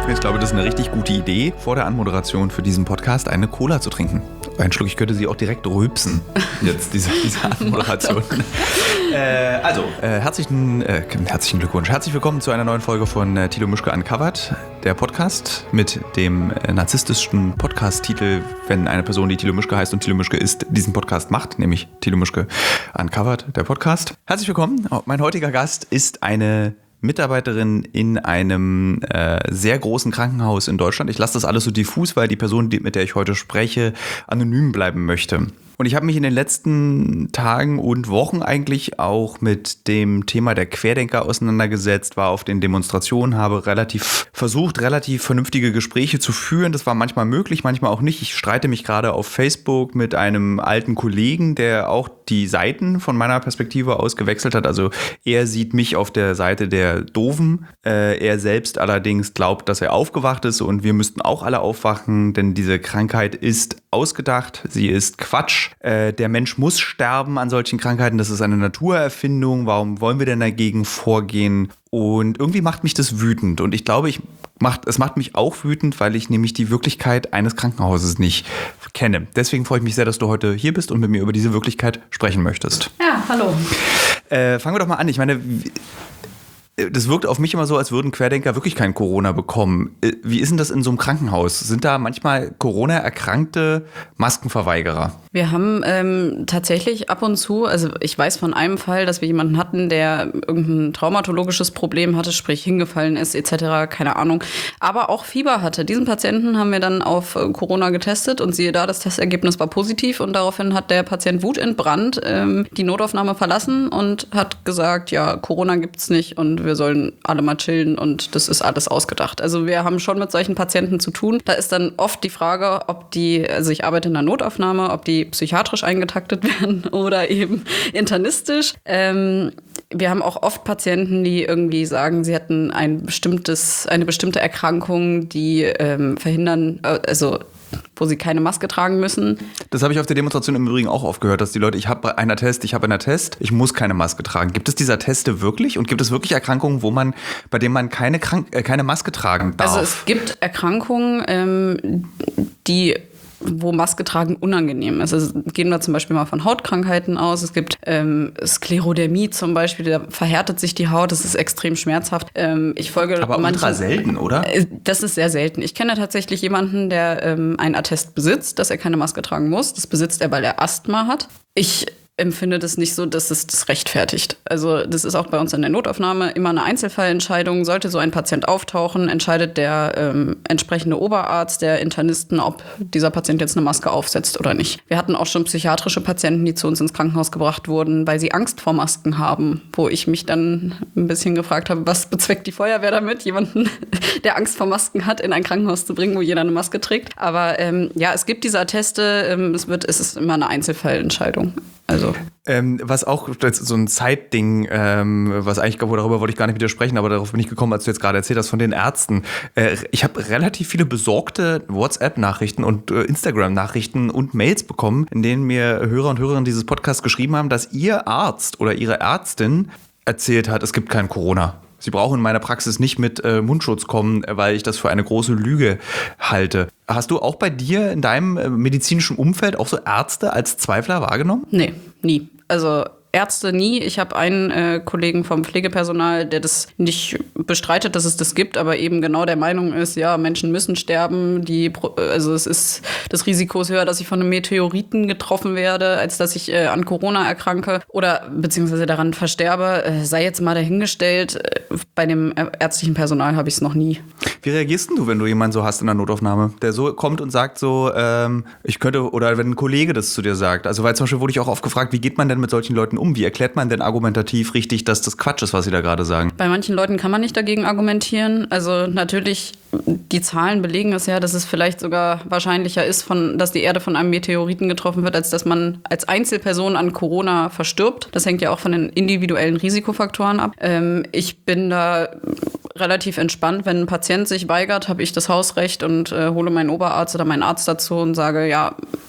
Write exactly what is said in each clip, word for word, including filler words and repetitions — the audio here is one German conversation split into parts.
Ich glaube, das ist eine richtig gute Idee, vor der Anmoderation für diesen Podcast eine Cola zu trinken. Ein Schluck, ich könnte sie auch direkt rülpsen, jetzt, diese, diese Anmoderation. äh, also, äh, herzlichen, äh, herzlichen Glückwunsch. Herzlich willkommen zu einer neuen Folge von äh, Thilo Mischke Uncovered, der Podcast mit dem äh, narzisstischen Podcast-Titel, wenn eine Person, die Thilo Mischke heißt und Thilo Mischke ist, diesen Podcast macht, nämlich Thilo Mischke Uncovered, der Podcast. Herzlich willkommen. Mein heutiger Gast ist eine Mitarbeiterin in einem äh, sehr großen Krankenhaus in Deutschland. Ich lasse das alles so diffus, weil die Person, die, mit der ich heute spreche, anonym bleiben möchte. Und ich habe mich in den letzten Tagen und Wochen eigentlich auch mit dem Thema der Querdenker auseinandergesetzt, war auf den Demonstrationen, habe relativ versucht, relativ vernünftige Gespräche zu führen. Das war manchmal möglich, manchmal auch nicht. Ich streite mich gerade auf Facebook mit einem alten Kollegen, der auch die Seiten von meiner Perspektive aus gewechselt hat. Also er sieht mich auf der Seite der Doofen. Äh, er selbst allerdings glaubt, dass er aufgewacht ist und wir müssten auch alle aufwachen, denn diese Krankheit ist ausgedacht. Sie ist Quatsch. Äh, der Mensch muss sterben an solchen Krankheiten. Das ist eine Naturerfindung. Warum wollen wir denn dagegen vorgehen? Und irgendwie macht mich das wütend. Und ich glaube, ich macht, es macht mich auch wütend, weil ich nämlich die Wirklichkeit eines Krankenhauses nicht kenne. Deswegen freue ich mich sehr, dass du heute hier bist und mit mir über diese Wirklichkeit sprechen möchtest. Ja, hallo. Äh, fangen wir doch mal an. Ich meine, das wirkt auf mich immer so, als würden Querdenker wirklich kein Corona bekommen. Wie ist denn das in so einem Krankenhaus? Sind da manchmal Corona-erkrankte Maskenverweigerer? Wir haben ähm, tatsächlich ab und zu, also ich weiß von einem Fall, dass wir jemanden hatten, der irgendein traumatologisches Problem hatte, sprich hingefallen ist et cetera, keine Ahnung, aber auch Fieber hatte. Diesen Patienten haben wir dann auf Corona getestet und siehe da, das Testergebnis war positiv und daraufhin hat der Patient wutentbrannt ähm, die Notaufnahme verlassen und hat gesagt, ja, Corona gibt's nicht und wir sollen alle mal chillen und das ist alles ausgedacht. Also wir haben schon mit solchen Patienten zu tun. Da ist dann oft die Frage, ob die, also ich arbeite in der Notaufnahme, ob die psychiatrisch eingetaktet werden oder eben internistisch. Ähm, wir haben auch oft Patienten, die irgendwie sagen, sie hätten ein bestimmtes, eine bestimmte Erkrankung, die ähm, verhindern, äh, also wo sie keine Maske tragen müssen. Das habe ich auf der Demonstration im Übrigen auch oft gehört, dass die Leute, ich habe einen Attest, ich habe einen Attest, ich muss keine Maske tragen. Gibt es diese Atteste wirklich? Und gibt es wirklich Erkrankungen, wo man, bei denen man keine, Krank- äh, keine Maske tragen darf? Also es gibt Erkrankungen, ähm, die wo Maske tragen unangenehm ist. Also gehen wir zum Beispiel mal von Hautkrankheiten aus. Es gibt ähm, Sklerodermie zum Beispiel, da verhärtet sich die Haut, das ist extrem schmerzhaft. Ähm, ich folge Aber manchen, ultra selten, oder? Äh, das ist sehr selten. Ich kenne tatsächlich jemanden, der ähm, einen Attest besitzt, dass er keine Maske tragen muss. Das besitzt er, weil er Asthma hat. Ich empfinde das nicht so, dass es das rechtfertigt. Also das ist auch bei uns in der Notaufnahme immer eine Einzelfallentscheidung. Sollte so ein Patient auftauchen, entscheidet der ähm, entsprechende Oberarzt der Internisten, ob dieser Patient jetzt eine Maske aufsetzt oder nicht. Wir hatten auch schon psychiatrische Patienten, die zu uns ins Krankenhaus gebracht wurden, weil sie Angst vor Masken haben, wo ich mich dann ein bisschen gefragt habe, was bezweckt die Feuerwehr damit, jemanden, der Angst vor Masken hat, in ein Krankenhaus zu bringen, wo jeder eine Maske trägt. Aber ähm, ja, es gibt diese Atteste, ähm, es wird, es ist immer eine Einzelfallentscheidung. Also. Ähm, was auch so ein Zeitding, ähm, was eigentlich, darüber wollte ich gar nicht widersprechen, aber darauf bin ich gekommen, als du jetzt gerade erzählt hast von den Ärzten. Äh, ich habe relativ viele besorgte WhatsApp-Nachrichten und äh, Instagram-Nachrichten und Mails bekommen, in denen mir Hörer und Hörerinnen dieses Podcasts geschrieben haben, dass ihr Arzt oder ihre Ärztin erzählt hat, es gibt kein Corona. Sie brauchen in meiner Praxis nicht mit äh, Mundschutz kommen, weil ich das für eine große Lüge halte. Hast du auch bei dir in deinem äh, medizinischen Umfeld auch so Ärzte als Zweifler wahrgenommen? Nee, nie. Also Ärzte nie. Ich habe einen äh, Kollegen vom Pflegepersonal, der das nicht bestreitet, dass es das gibt, aber eben genau der Meinung ist, ja, Menschen müssen sterben. Die, also es ist, das Risiko ist höher, dass ich von einem Meteoriten getroffen werde, als dass ich äh, an Corona erkranke oder beziehungsweise daran versterbe. Äh, sei jetzt mal dahingestellt. Bei dem ärztlichen Personal habe ich es noch nie. Wie reagierst denn du, wenn du jemanden so hast in der Notaufnahme, der so kommt und sagt so, ähm, ich könnte, oder wenn ein Kollege das zu dir sagt, also weil zum Beispiel wurde ich auch oft gefragt, wie geht man denn mit solchen Leuten um? Wie erklärt man denn argumentativ richtig, dass das Quatsch ist, was sie da gerade sagen? Bei manchen Leuten kann man nicht dagegen argumentieren. Also natürlich, die Zahlen belegen es ja, dass es vielleicht sogar wahrscheinlicher ist, von, dass die Erde von einem Meteoriten getroffen wird, als dass man als Einzelperson an Corona verstirbt. Das hängt ja auch von den individuellen Risikofaktoren ab. Ähm, ich bin da relativ entspannt. Wenn ein Patient sich weigert, habe ich das Hausrecht und äh, hole meinen Oberarzt oder meinen Arzt dazu und sage, ja,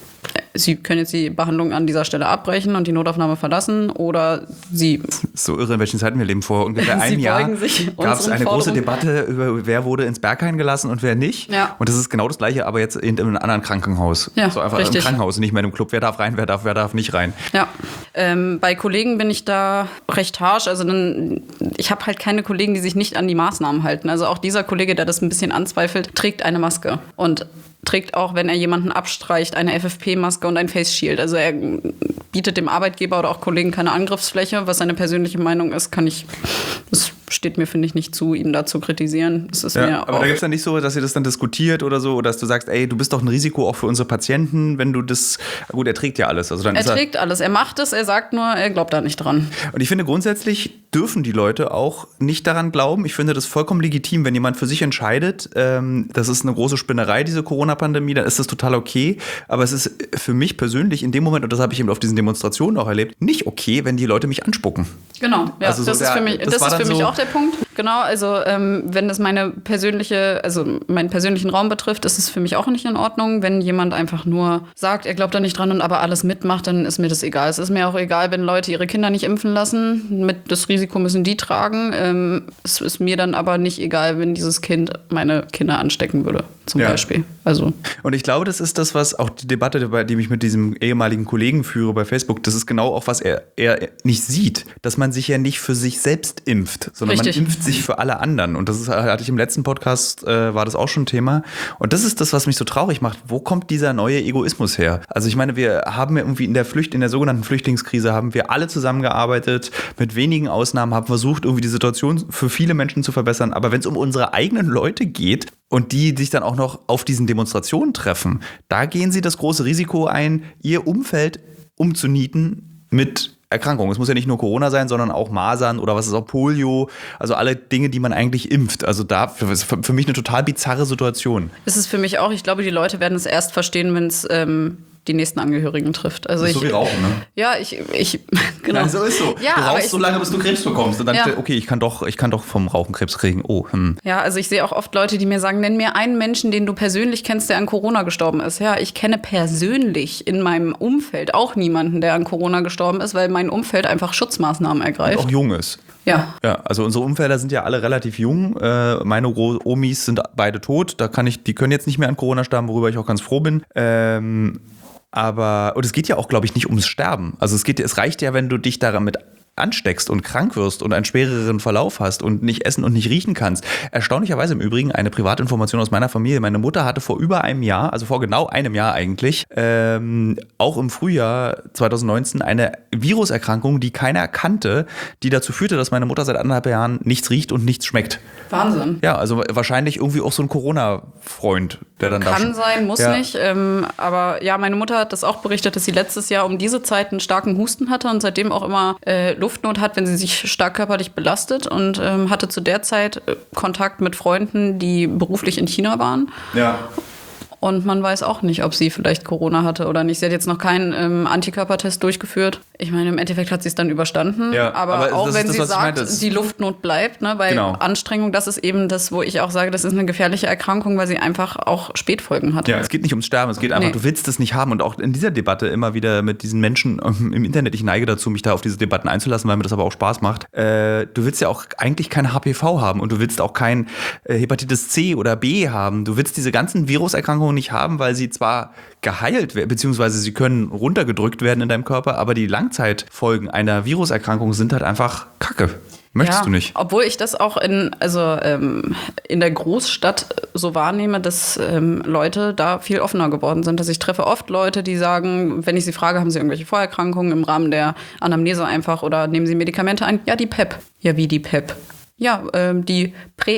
Sie können jetzt die Behandlung an dieser Stelle abbrechen und die Notaufnahme verlassen oder Sie... So irre, in welchen Zeiten wir leben. Vor ungefähr einem Jahr gab es eine große Debatte über, wer wurde ins Berghain gelassen und wer nicht. Ja. Und das ist genau das Gleiche, aber jetzt in einem anderen Krankenhaus. Ja, so einfach richtig. Im Krankenhaus, nicht mehr im Club. Wer darf rein, wer darf, wer darf nicht rein. Ja, ähm, bei Kollegen bin ich da recht harsch. Also dann, ich habe halt keine Kollegen, die sich nicht an die Maßnahmen halten. Also auch dieser Kollege, der das ein bisschen anzweifelt, trägt eine Maske und trägt auch, wenn er jemanden abstreicht, eine F F P-Maske und ein Face Shield. Also er bietet dem Arbeitgeber oder auch Kollegen keine Angriffsfläche. Was seine persönliche Meinung ist, kann ich, das steht mir, finde ich, nicht zu, ihn da zu kritisieren. Das ist ja, mir aber auch da gibt es dann nicht so, dass ihr das dann diskutiert oder so, oder dass du sagst, ey, du bist doch ein Risiko auch für unsere Patienten, wenn du das, gut, er trägt ja alles. Also dann er ist er trägt alles, er macht es, er sagt nur, er glaubt da nicht dran. Und ich finde, grundsätzlich dürfen die Leute auch nicht daran glauben. Ich finde das vollkommen legitim, wenn jemand für sich entscheidet, ähm, das ist eine große Spinnerei, diese Corona-Pandemie, dann ist das total okay. Aber es ist für mich persönlich in dem Moment, und das habe ich eben auf diesen Demonstrationen auch erlebt, nicht okay, wenn die Leute mich anspucken. Genau, ja, also so das ist der, für mich, das das ist für mich so auch der Punkt. Genau, also ähm, wenn das meine persönliche, also meinen persönlichen Raum betrifft, ist es für mich auch nicht in Ordnung. Wenn jemand einfach nur sagt, er glaubt da nicht dran und aber alles mitmacht, dann ist mir das egal. Es ist mir auch egal, wenn Leute ihre Kinder nicht impfen lassen. Mit das Risiko müssen die tragen. Ähm, es ist mir dann aber nicht egal, wenn dieses Kind meine Kinder anstecken würde, zum ja. Beispiel. Also. Und ich glaube, das ist das, was auch die Debatte, die ich mit diesem ehemaligen Kollegen führe bei Facebook, das ist genau auch, was er, er nicht sieht, dass man sich ja nicht für sich selbst impft, sondern Richtig. man impft sich für alle anderen. Und das ist, hatte ich im letzten Podcast, äh, war das auch schon Thema. Und das ist das, was mich so traurig macht. Wo kommt dieser neue Egoismus her? Also ich meine, wir haben ja irgendwie in der Flücht, in der sogenannten Flüchtlingskrise haben wir alle zusammengearbeitet, mit wenigen Ausnahmen, haben versucht, irgendwie die Situation für viele Menschen zu verbessern. Aber wenn es um unsere eigenen Leute geht und die sich dann auch noch auf diesen Demonstrationen treffen, da gehen sie das große Risiko ein, ihr Umfeld umzunieten mit Erkrankungen. Es muss ja nicht nur Corona sein, sondern auch Masern oder was ist auch Polio, also alle Dinge, die man eigentlich impft. Also da für, für mich eine total bizarre Situation. Ist es für mich auch. Ich glaube, die Leute werden es erst verstehen, wenn es ähm, die nächsten Angehörigen trifft. Also das ist ich, so wie Rauchen, ne? Ja, ich, ich genau. Ja, so ist so. Ja, du rauchst ich, so lange, bis du Krebs bekommst. Und dann, ja. okay, ich kann doch, ich kann doch vom Rauchen Krebs kriegen. Oh, hm. Ja, also ich sehe auch oft Leute, die mir sagen, nenn mir einen Menschen, den du persönlich kennst, der an Corona gestorben ist. Ja, ich kenne persönlich in meinem Umfeld auch niemanden, der an Corona gestorben ist, weil mein Umfeld einfach Schutzmaßnahmen ergreift. Und auch jung ist. Ja. Ja, also unsere Umfelder sind ja alle relativ jung. Äh, meine Gro- Omis sind beide tot. Da kann ich, die können jetzt nicht mehr an Corona sterben, worüber ich auch ganz froh bin. Ähm, aber, und es geht ja auch, glaube ich, nicht ums Sterben. Also es geht, es reicht ja, wenn du dich damit ansteckst und krank wirst und einen schwereren Verlauf hast und nicht essen und nicht riechen kannst. Erstaunlicherweise im Übrigen eine Privatinformation aus meiner Familie. Meine Mutter hatte vor über einem Jahr, also vor genau einem Jahr eigentlich, ähm, auch im Frühjahr zwanzig neunzehn eine Viruserkrankung, die keiner kannte, die dazu führte, dass meine Mutter seit anderthalb Jahren nichts riecht und nichts schmeckt. Wahnsinn. Ja, also wahrscheinlich irgendwie auch so ein Corona-Freund, der dann da Kann sein, muss ja. nicht. Ähm, aber ja, meine Mutter hat das auch berichtet, dass sie letztes Jahr um diese Zeit einen starken Husten hatte und seitdem auch immer äh, Luftnot hat, wenn sie sich stark körperlich belastet und ähm, hatte zu der Zeit äh, Kontakt mit Freunden, die beruflich in China waren. Ja. Und man weiß auch nicht, ob sie vielleicht Corona hatte oder nicht. Sie hat jetzt noch keinen ähm, Antikörpertest durchgeführt. Ich meine, im Endeffekt hat sie es dann überstanden. Ja, aber, aber auch das wenn ist das, sie was ich sagt, meinte. Das- die Luftnot bleibt, ne, bei Genau. Anstrengung, das ist eben das, wo ich auch sage, das ist eine gefährliche Erkrankung, weil sie einfach auch Spätfolgen hat. Ja, es geht nicht ums Sterben, es geht einfach, Nee. du willst es nicht haben. Und auch in dieser Debatte immer wieder mit diesen Menschen ähm, im Internet, ich neige dazu, mich da auf diese Debatten einzulassen, weil mir das aber auch Spaß macht. Äh, du willst ja auch eigentlich kein H P V haben und du willst auch kein äh, Hepatitis C oder B haben. Du willst diese ganzen Viruserkrankungen nicht haben, weil sie zwar geheilt werden, beziehungsweise sie können runtergedrückt werden in deinem Körper, aber die Langzeitfolgen einer Viruserkrankung sind halt einfach Kacke. Möchtest ja, du nicht? Obwohl ich das auch in, also, ähm, in der Großstadt so wahrnehme, dass ähm, Leute da viel offener geworden sind. Also ich treffe oft Leute, die sagen, wenn ich sie frage, haben sie irgendwelche Vorerkrankungen im Rahmen der Anamnese einfach oder nehmen sie Medikamente ein? Ja, die P E P. Ja, wie die P E P? Ja, ähm, die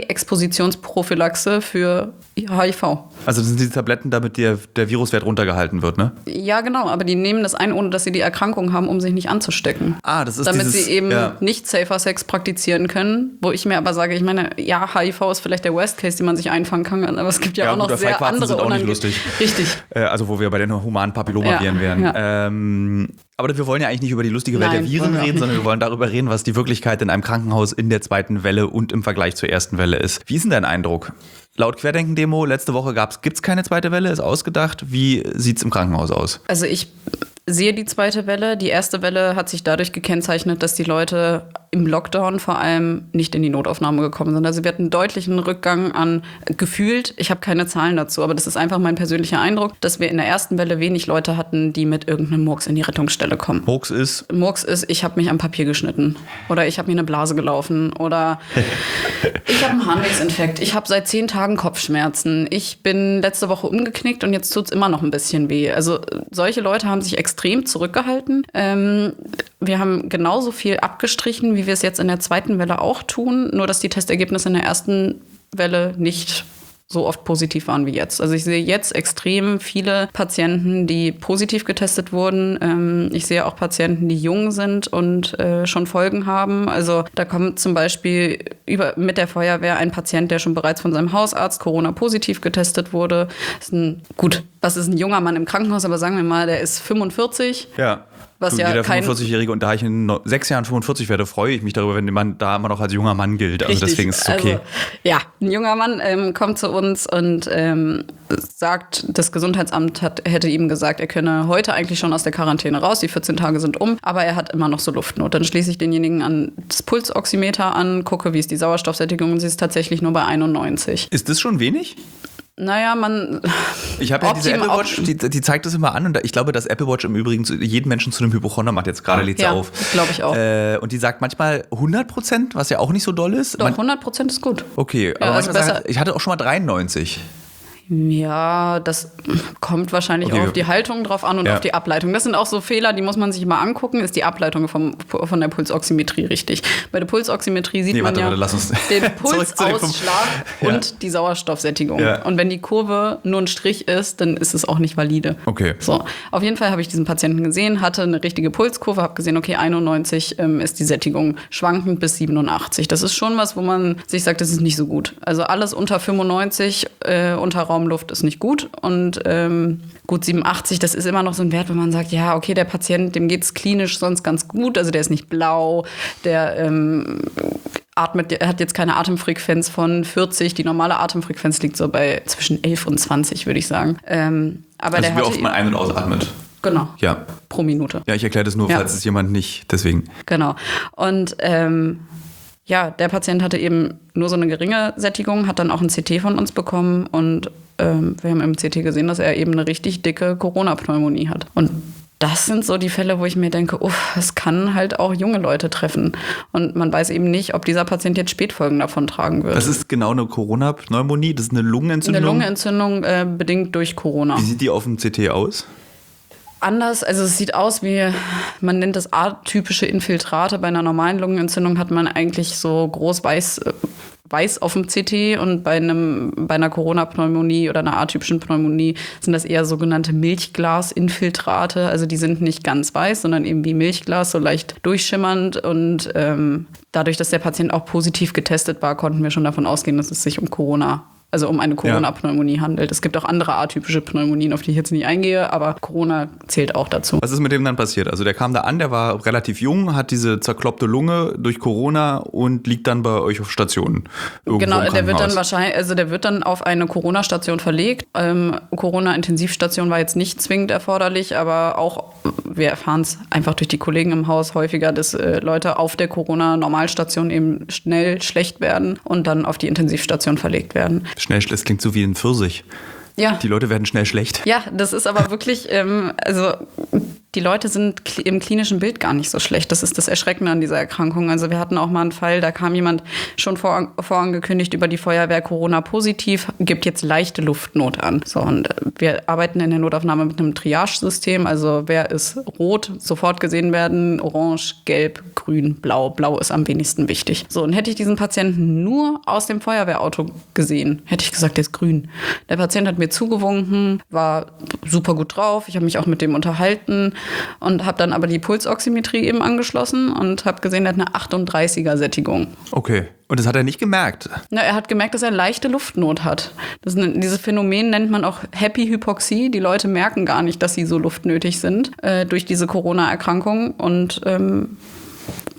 Präexpositionsprophylaxe für H I V. Also das sind diese Tabletten, damit der, der Viruswert runtergehalten wird, ne? Ja, genau, aber die nehmen das ein, ohne dass sie die Erkrankung haben, um sich nicht anzustecken. Ah, das ist Damit dieses, sie eben ja. nicht Safer Sex praktizieren können. Wo ich mir aber sage, ich meine, ja, H I V ist vielleicht der Worst Case, den man sich einfangen kann, aber es gibt ja, Ja, auch noch gut, sehr Feigwarzen andere sind auch nicht unange- lustig. Richtig. Äh, also wo wir bei den humanen Papillomaviren Ja, wären. ja. Ähm, aber wir wollen ja eigentlich nicht über die lustige Welt Nein, der Viren wollen wir auch reden, nicht. sondern wir wollen darüber reden, was die Wirklichkeit in einem Krankenhaus in der zweiten Welle und im Vergleich zur ersten Welle ist. Wie ist denn dein Eindruck? laut Querdenken-Demo letzte Woche gibt es keine zweite Welle, ist ausgedacht. Wie sieht es im Krankenhaus aus? Also ich sehe die zweite Welle. Die erste Welle hat sich dadurch gekennzeichnet, dass die Leute im Lockdown vor allem nicht in die Notaufnahme gekommen sind. Also wir hatten einen deutlichen Rückgang an gefühlt, ich habe keine Zahlen dazu, aber das ist einfach mein persönlicher Eindruck, dass wir in der ersten Welle wenig Leute hatten, die mit irgendeinem Murks in die Rettungsstelle kommen. Murks ist? Murks ist, ich habe mich am Papier geschnitten oder ich habe mir eine Blase gelaufen oder ich habe einen Harnwegsinfekt, ich habe seit zehn Tagen Kopfschmerzen, ich bin letzte Woche umgeknickt und jetzt tut es immer noch ein bisschen weh. Also solche Leute haben sich extrem zurückgehalten. Ähm, wir haben genauso viel abgestrichen, wie wir es jetzt in der zweiten Welle auch tun, nur dass die Testergebnisse in der ersten Welle nicht so oft positiv waren wie jetzt. Also ich sehe jetzt extrem viele Patienten, die positiv getestet wurden. Ähm, ich sehe auch Patienten, die jung sind und äh, schon Folgen haben. Also da kommt zum Beispiel über, mit der Feuerwehr ein Patient, der schon bereits von seinem Hausarzt Corona-positiv getestet wurde. Das ist ein, gut, das ist ein junger Mann im Krankenhaus, aber sagen wir mal, der ist fünfundvierzig. Ja. Was du, ja jeder kein fünfundvierzigjährige, und da ich in sechs Jahren fünfundvierzig werde, freue ich mich darüber, wenn man da immer noch als junger Mann gilt. Also Richtig. deswegen ist es okay. Also, ja, ein junger Mann ähm, kommt zu uns und ähm, sagt, das Gesundheitsamt hat, hätte ihm gesagt, er könne heute eigentlich schon aus der Quarantäne raus, die vierzehn Tage sind um, aber er hat immer noch so Luftnot. Dann schließe ich denjenigen an das Pulsoximeter an, gucke, wie ist die Sauerstoffsättigung und sie ist tatsächlich nur bei einundneunzig. Ist das schon wenig? Naja, man. Ich habe ja diese Apple Watch, die, die zeigt das immer an und ich glaube, dass Apple Watch im Übrigen zu, jeden Menschen zu einem Hypochonder macht. Jetzt gerade lädt sie ja, auf. glaube ich auch. Äh, und die sagt manchmal hundert Prozent, was ja auch nicht so doll ist. Doch, Man, hundert Prozent ist gut. Okay, aber ja, also manchmal sagt, ich hatte auch schon mal dreiundneunzig. Ja, das kommt wahrscheinlich okay. auch auf die Haltung drauf an und ja. auf die Ableitung. Das sind auch so Fehler, die muss man sich mal angucken. Ist die Ableitung vom, von der Pulsoximetrie richtig? Bei der Pulsoximetrie sieht nee, man warte, ja warte, lass uns den Pulsausschlag und ja. die Sauerstoffsättigung. Ja. Und wenn die Kurve nur ein Strich ist, dann ist es auch nicht valide. Okay. So, auf jeden Fall habe ich diesen Patienten gesehen, hatte eine richtige Pulskurve, habe gesehen, okay, einundneunzig ähm, ist die Sättigung, schwankend bis siebenundachtzig. Das ist schon was, wo man sich sagt, das ist nicht so gut. Also alles unter fünfundneunzig, äh, unter Raum Luft ist nicht gut und ähm, gut siebenundachtzig, das ist immer noch so ein Wert, wo man sagt, ja, okay, der Patient, dem geht es klinisch sonst ganz gut, also der ist nicht blau, der ähm, atmet, der hat jetzt keine Atemfrequenz von vierzig, die normale Atemfrequenz liegt so bei zwischen elf und zwanzig, würde ich sagen. Ähm, aber also der wie oft man ein- und ausatmet. Genau. Ja. Pro Minute. Ja, ich erkläre das nur, ja. falls es jemand nicht, deswegen. Genau. Und ähm, ja, der Patient hatte eben nur so eine geringe Sättigung, hat dann auch ein C T von uns bekommen und ähm, wir haben im C T gesehen, dass er eben eine richtig dicke Corona-Pneumonie hat. Und das sind so die Fälle, wo ich mir denke, uff, es kann halt auch junge Leute treffen. Und man weiß eben nicht, ob dieser Patient jetzt Spätfolgen davon tragen wird. Das ist genau eine Corona-Pneumonie, das ist eine Lungenentzündung? Eine Lungenentzündung äh, bedingt durch Corona. Wie sieht die auf dem C T aus? Anders, also es sieht aus wie, man nennt das atypische Infiltrate. Bei einer normalen Lungenentzündung hat man eigentlich so groß weiß, weiß auf dem C T und bei, einem, bei einer Corona-Pneumonie oder einer atypischen Pneumonie sind das eher sogenannte Milchglasinfiltrate. Also die sind nicht ganz weiß, sondern eben wie Milchglas, so leicht durchschimmernd. Und ähm, dadurch, dass der Patient auch positiv getestet war, konnten wir schon davon ausgehen, dass es sich um Corona Also um eine Corona-Pneumonie handelt. Es gibt auch andere atypische Pneumonien, auf die ich jetzt nicht eingehe, aber Corona zählt auch dazu. Was ist mit dem dann passiert? Also der kam da an, der war relativ jung, hat diese zerkloppte Lunge durch Corona und liegt dann bei euch auf Station. Genau, der wird dann wahrscheinlich, also der wird dann auf eine Corona-Station verlegt. Ähm, Corona-Intensivstation war jetzt nicht zwingend erforderlich, aber auch, wir erfahren es einfach durch die Kollegen im Haus häufiger, dass äh, Leute auf der Corona-Normalstation eben schnell schlecht werden und dann auf die Intensivstation verlegt werden. Schnell, das klingt so wie ein Pfirsich. Ja. Die Leute werden schnell schlecht. Ja, das ist aber wirklich, ähm, also die Leute sind kl- im klinischen Bild gar nicht so schlecht. Das ist das Erschreckende an dieser Erkrankung. Also wir hatten auch mal einen Fall, da kam jemand schon vor, vorangekündigt über die Feuerwehr Corona positiv, gibt jetzt leichte Luftnot an. So, und wir arbeiten in der Notaufnahme mit einem Triage-System. Also wer ist rot, sofort gesehen werden, orange, gelb, grün, blau. Blau ist am wenigsten wichtig. So, und hätte ich diesen Patienten nur aus dem Feuerwehrauto gesehen, hätte ich gesagt, der ist grün. Der Patient hat mir zugewunken, war super gut drauf. Ich habe mich auch mit dem unterhalten und habe dann aber die Pulsoximetrie eben angeschlossen und habe gesehen, er hat eine achtunddreißiger Sättigung. Okay. Und das hat er nicht gemerkt? Na, er hat gemerkt, dass er leichte Luftnot hat. Das ist, dieses Phänomen nennt man auch Happy Hypoxie. Die Leute merken gar nicht, dass sie so luftnötig sind äh, durch diese Corona-Erkrankung und ähm,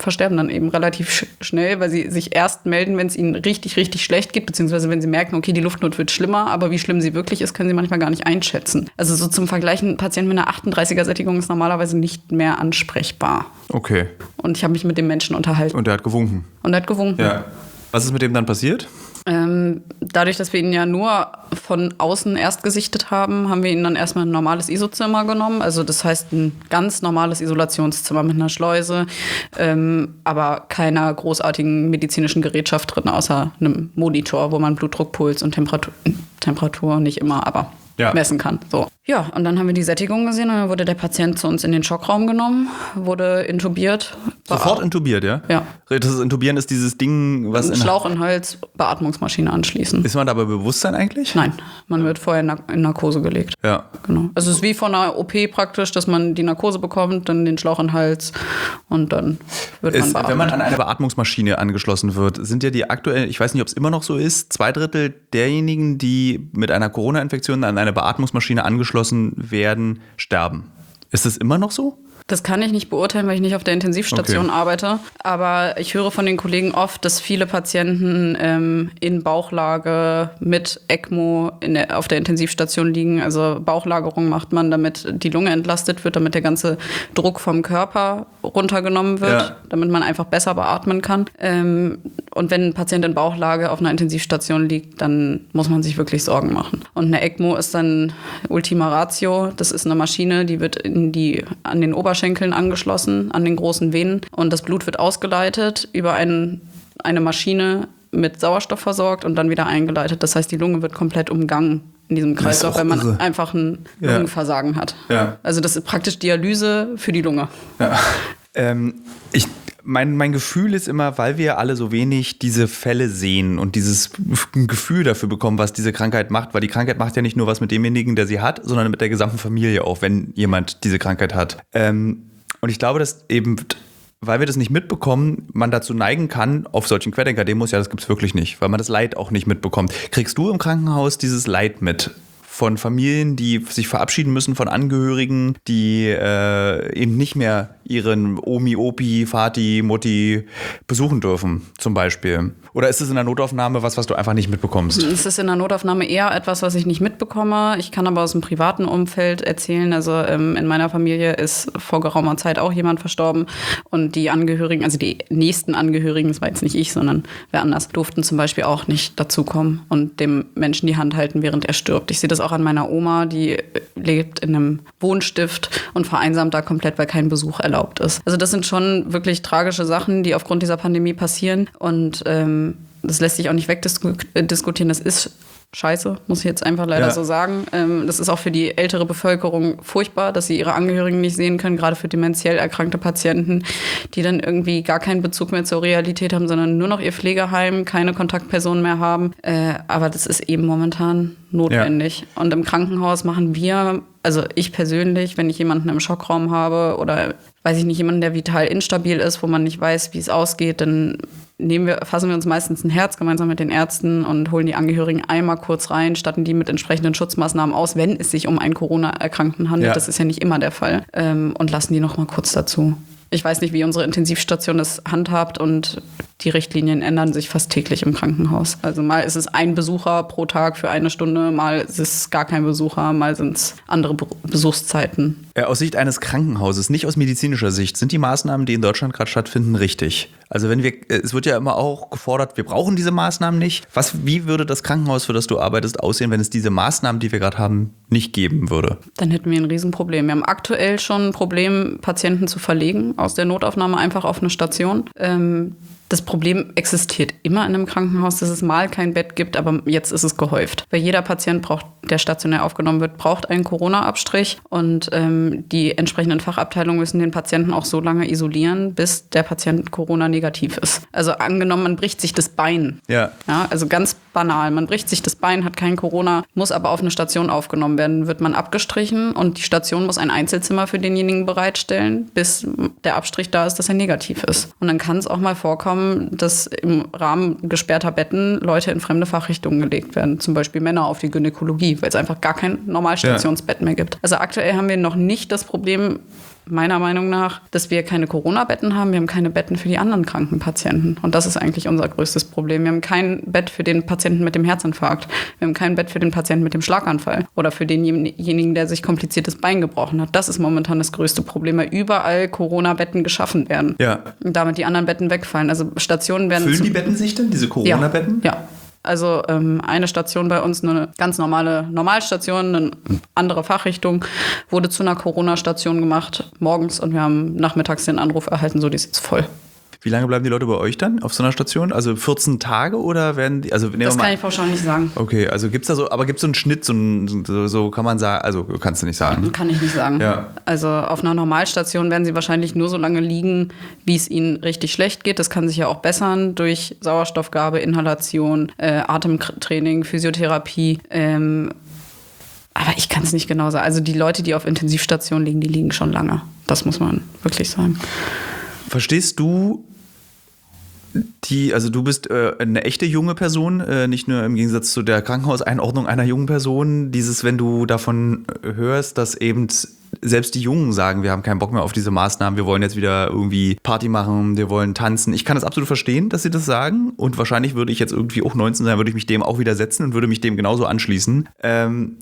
versterben dann eben relativ sch- schnell, weil sie sich erst melden, wenn es ihnen richtig, richtig schlecht geht, beziehungsweise wenn sie merken, okay, die Luftnot wird schlimmer, aber wie schlimm sie wirklich ist, können sie manchmal gar nicht einschätzen. Also so zum Vergleich, ein Patient mit einer achtunddreißiger-Sättigung ist normalerweise nicht mehr ansprechbar. Okay. Und ich habe mich mit dem Menschen unterhalten. Und der hat gewunken. Und er hat gewunken. Ja. Was ist mit dem dann passiert? Ähm, dadurch, dass wir ihn ja nur von außen erst gesichtet haben, haben wir ihn dann erstmal in ein normales I S O-Zimmer genommen. Also das heißt ein ganz normales Isolationszimmer mit einer Schleuse, ähm, aber keiner großartigen medizinischen Gerätschaft drin, außer einem Monitor, wo man Blutdruck, Puls und Temperatur, Temperatur nicht immer, aber ja. messen kann. So. Ja, und dann haben wir die Sättigung gesehen und dann wurde der Patient zu uns in den Schockraum genommen, wurde intubiert. Sofort intubiert, ja? Ja. Das ist, Intubieren ist dieses Ding, was... Ein Schlauch in den Hals, Beatmungsmaschine anschließen. Ist man da bei Bewusstsein eigentlich? Nein, man wird vorher in, Nar- in Narkose gelegt. Ja. Genau. Also es ist wie von einer O P praktisch, dass man die Narkose bekommt, dann den Schlauch in den Hals und dann wird man ist, beatmet. Wenn man an eine Beatmungsmaschine angeschlossen wird, sind ja die aktuell, ich weiß nicht, ob es immer noch so ist, zwei Drittel derjenigen, die mit einer Corona-Infektion an eine Beatmungsmaschine angeschlossen werden, sterben. Ist das immer noch so? Das kann ich nicht beurteilen, weil ich nicht auf der Intensivstation Okay. arbeite. Aber ich höre von den Kollegen oft, dass viele Patienten ähm, in Bauchlage mit ECMO in der, auf der Intensivstation liegen. Also Bauchlagerung macht man, damit die Lunge entlastet wird, damit der ganze Druck vom Körper runtergenommen wird, Ja. damit man einfach besser beatmen kann. Ähm, und wenn ein Patient in Bauchlage auf einer Intensivstation liegt, dann muss man sich wirklich Sorgen machen. Und eine ECMO ist dann Ultima Ratio. Das ist eine Maschine, die wird in die, an den Oberschenkeln angeschlossen, an den großen Venen. Und das Blut wird ausgeleitet über einen, eine Maschine mit Sauerstoff versorgt und dann wieder eingeleitet. Das heißt, die Lunge wird komplett umgangen in diesem Kreislauf, weil man irre. einfach ein Ja. Lungenversagen hat. Ja. Also das ist praktisch Dialyse für die Lunge. Ja. Ähm, ich, mein, mein Gefühl ist immer, weil wir alle so wenig diese Fälle sehen und dieses Gefühl dafür bekommen, was diese Krankheit macht, weil die Krankheit macht ja nicht nur was mit demjenigen, der sie hat, sondern mit der gesamten Familie auch, wenn jemand diese Krankheit hat. Ähm, und ich glaube, dass eben, weil wir das nicht mitbekommen, man dazu neigen kann, auf solchen Querdenker-Demos, ja, das gibt's wirklich nicht, weil man das Leid auch nicht mitbekommt. Kriegst du im Krankenhaus dieses Leid mit? Von Familien, die sich verabschieden müssen, von Angehörigen, die äh, eben nicht mehr ihren Omi, Opi, Vati, Mutti besuchen dürfen, zum Beispiel. Oder ist es in der Notaufnahme was, was du einfach nicht mitbekommst? Es ist in der Notaufnahme eher etwas, was ich nicht mitbekomme. Ich kann aber aus dem privaten Umfeld erzählen. Also ähm, in meiner Familie ist vor geraumer Zeit auch jemand verstorben. Und die Angehörigen, also die nächsten Angehörigen, das war jetzt nicht ich, sondern wer anders, durften zum Beispiel auch nicht dazukommen und dem Menschen die Hand halten, während er stirbt. Ich sehe das auch an meiner Oma, die lebt in einem Wohnstift und vereinsamt da komplett, weil kein Besuch erlaubt ist. Also das sind schon wirklich tragische Sachen, die aufgrund dieser Pandemie passieren. Und ähm, das lässt sich auch nicht wegdiskutieren. Das ist scheiße, muss ich jetzt einfach leider Ja. so sagen. Ähm, das ist auch für die ältere Bevölkerung furchtbar, dass sie ihre Angehörigen nicht sehen können, gerade für dementiell erkrankte Patienten, die dann irgendwie gar keinen Bezug mehr zur Realität haben, sondern nur noch ihr Pflegeheim, keine Kontaktpersonen mehr haben. Äh, aber das ist eben momentan notwendig. Ja. Und im Krankenhaus machen wir, also ich persönlich, wenn ich jemanden im Schockraum habe oder weiß ich nicht, jemanden, der vital instabil ist, wo man nicht weiß, wie es ausgeht, dann nehmen wir, fassen wir uns meistens ein Herz gemeinsam mit den Ärzten und holen die Angehörigen einmal kurz rein, statten die mit entsprechenden Schutzmaßnahmen aus, wenn es sich um einen Corona-Erkrankten handelt. Ja. Das ist ja nicht immer der Fall. Ähm, und lassen die noch mal kurz dazu. Ich weiß nicht, wie unsere Intensivstation das handhabt und die Richtlinien ändern sich fast täglich im Krankenhaus. Also mal ist es ein Besucher pro Tag für eine Stunde, mal ist es gar kein Besucher, mal sind es andere Be- Besuchszeiten. Aus Sicht eines Krankenhauses, nicht aus medizinischer Sicht, sind die Maßnahmen, die in Deutschland gerade stattfinden, richtig? Also wenn wir, es wird ja immer auch gefordert, wir brauchen diese Maßnahmen nicht. Was, wie würde das Krankenhaus, für das du arbeitest, aussehen, wenn es diese Maßnahmen, die wir gerade haben, nicht geben würde? Dann hätten wir ein Riesenproblem. Wir haben aktuell schon ein Problem, Patienten zu verlegen aus der Notaufnahme einfach auf eine Station. Ähm, Das Problem existiert immer in einem Krankenhaus, dass es mal kein Bett gibt, aber jetzt ist es gehäuft. Weil jeder Patient, braucht, der stationär aufgenommen wird, braucht einen Corona-Abstrich und ähm, die entsprechenden Fachabteilungen müssen den Patienten auch so lange isolieren, bis der Patient Corona-negativ ist. Also angenommen, man bricht sich das Bein. Ja. Ja, also ganz banal, man bricht sich das Bein, hat kein Corona, muss aber auf eine Station aufgenommen werden, wird man abgestrichen und die Station muss ein Einzelzimmer für denjenigen bereitstellen, bis der Abstrich da ist, dass er negativ ist. Und dann kann es auch mal vorkommen, dass im Rahmen gesperrter Betten Leute in fremde Fachrichtungen gelegt werden. Zum Beispiel Männer auf die Gynäkologie, weil es einfach gar kein Normalstationsbett mehr gibt. Also aktuell haben wir noch nicht das Problem, meiner Meinung nach, dass wir keine Corona-Betten haben, wir haben keine Betten für die anderen kranken Patienten. Und das ist eigentlich unser größtes Problem. Wir haben kein Bett für den Patienten mit dem Herzinfarkt. Wir haben kein Bett für den Patienten mit dem Schlaganfall oder für denjenigen, der sich kompliziertes Bein gebrochen hat. Das ist momentan das größte Problem, weil überall Corona-Betten geschaffen werden. Ja. Und damit die anderen Betten wegfallen. Also Stationen werden... Füllen die Betten sich denn, diese Corona-Betten? Ja. ja. Also ähm, eine Station bei uns, eine ganz normale Normalstation, eine andere Fachrichtung, wurde zu einer Corona-Station gemacht morgens und wir haben nachmittags den Anruf erhalten, so die ist jetzt voll. Wie lange bleiben die Leute bei euch dann auf so einer Station? Also vierzehn Tage oder werden die, also nehmen wir Das mal, kann ich pauschal nicht sagen. Okay, also gibt's da so, aber gibt's so einen Schnitt, so, ein, so, so kann man sagen, also kannst du nicht sagen. Kann ich nicht sagen. Ja. Also auf einer Normalstation werden sie wahrscheinlich nur so lange liegen, wie es ihnen richtig schlecht geht. Das kann sich ja auch bessern durch Sauerstoffgabe, Inhalation, äh, Atemtraining, Physiotherapie. Ähm, aber ich kann es nicht genau sagen. Also die Leute, die auf Intensivstationen liegen, die liegen schon lange. Das muss man wirklich sagen. Verstehst du die, also du bist äh, eine echte junge Person, äh, nicht nur im Gegensatz zu der Krankenhauseinordnung einer jungen Person, dieses, wenn du davon hörst, dass eben selbst die Jungen sagen, wir haben keinen Bock mehr auf diese Maßnahmen, wir wollen jetzt wieder irgendwie Party machen, wir wollen tanzen. Ich kann das absolut verstehen, dass sie das sagen und wahrscheinlich würde ich jetzt irgendwie auch neunzehn sein, würde ich mich dem auch widersetzen und würde mich dem genauso anschließen. Ähm,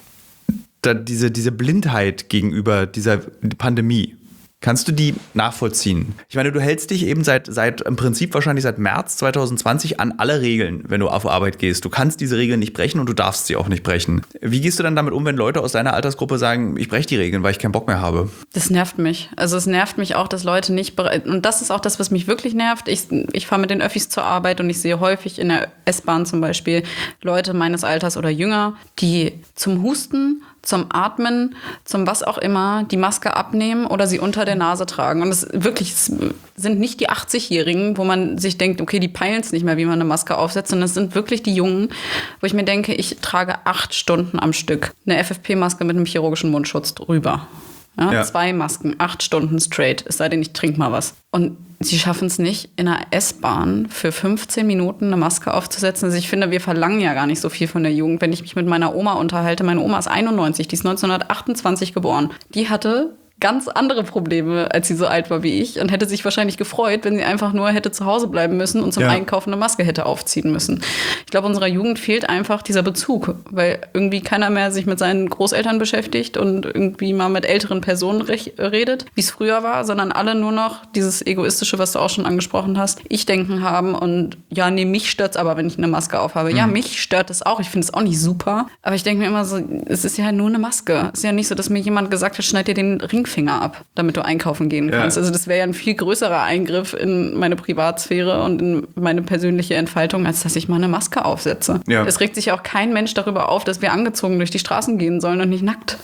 da diese, diese Blindheit gegenüber dieser Pandemie, kannst du die nachvollziehen? Ich meine, du hältst dich eben seit, seit im Prinzip wahrscheinlich seit März zwanzig zwanzig an alle Regeln, wenn du auf Arbeit gehst. Du kannst diese Regeln nicht brechen und du darfst sie auch nicht brechen. Wie gehst du dann damit um, wenn Leute aus deiner Altersgruppe sagen, ich breche die Regeln, weil ich keinen Bock mehr habe? Das nervt mich. Also es nervt mich auch, dass Leute nicht bereit... Und das ist auch das, was mich wirklich nervt. Ich, ich fahre mit den Öffis zur Arbeit und ich sehe häufig in der S-Bahn zum Beispiel Leute meines Alters oder jünger, die zum Husten, zum Atmen, zum was auch immer, die Maske abnehmen oder sie unter der Nase tragen. Und es wirklich es sind nicht die achtzig-Jährigen, wo man sich denkt, okay, die peilen es nicht mehr, wie man eine Maske aufsetzt, sondern es sind wirklich die Jungen, wo ich mir denke, ich trage acht Stunden am Stück eine F F P-Maske mit einem chirurgischen Mundschutz drüber. Ja, ja. Zwei Masken, acht Stunden straight, es sei denn, ich trinke mal was. Und sie schaffen es nicht, in einer S-Bahn für fünfzehn Minuten eine Maske aufzusetzen. Also ich finde, wir verlangen ja gar nicht so viel von der Jugend. Wenn ich mich mit meiner Oma unterhalte, meine Oma ist einundneunzig, die ist neunzehnhundertachtundzwanzig geboren. Die hatte ganz andere Probleme, als sie so alt war wie ich und hätte sich wahrscheinlich gefreut, wenn sie einfach nur hätte zu Hause bleiben müssen und zum ja. Einkaufen eine Maske hätte aufziehen müssen. Ich glaube, unserer Jugend fehlt einfach dieser Bezug, weil irgendwie keiner mehr sich mit seinen Großeltern beschäftigt und irgendwie mal mit älteren Personen rech- redet, wie es früher war, sondern alle nur noch dieses Egoistische, was du auch schon angesprochen hast, Ich-Denken haben und ja, nee, mich stört's aber, wenn ich eine Maske aufhabe. Mhm. Ja, mich stört es auch, ich finde es auch nicht super, aber ich denke mir immer so, es ist ja nur eine Maske. Es ist ja nicht so, dass mir jemand gesagt hat, schneid dir den Ring Finger ab, damit du einkaufen gehen kannst. Ja. Also das wäre ja ein viel größerer Eingriff in meine Privatsphäre und in meine persönliche Entfaltung, als dass ich mal eine Maske aufsetze. Ja. Es regt sich auch kein Mensch darüber auf, dass wir angezogen durch die Straßen gehen sollen und nicht nackt.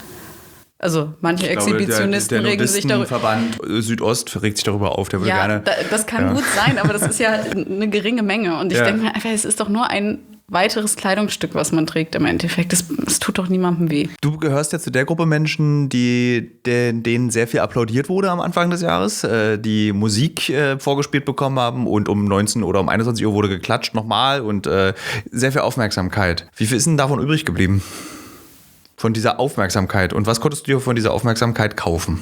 Also manche ich Exhibitionisten glaube, der, der regen sich darüber... Verband Südost regt sich darüber auf, der würde ja, gerne... Da, das kann ja. gut sein, aber das ist ja eine geringe Menge. Und ich ja. denke mir einfach, es ist doch nur ein weiteres Kleidungsstück, was man trägt im Endeffekt. Das, das tut doch niemandem weh. Du gehörst ja zu der Gruppe Menschen, die, de, denen sehr viel applaudiert wurde am Anfang des Jahres, äh, die Musik äh, vorgespielt bekommen haben und um neunzehn oder um einundzwanzig Uhr wurde geklatscht nochmal und äh, sehr viel Aufmerksamkeit. Wie viel ist denn davon übrig geblieben? Von dieser Aufmerksamkeit. Und was konntest du dir von dieser Aufmerksamkeit kaufen?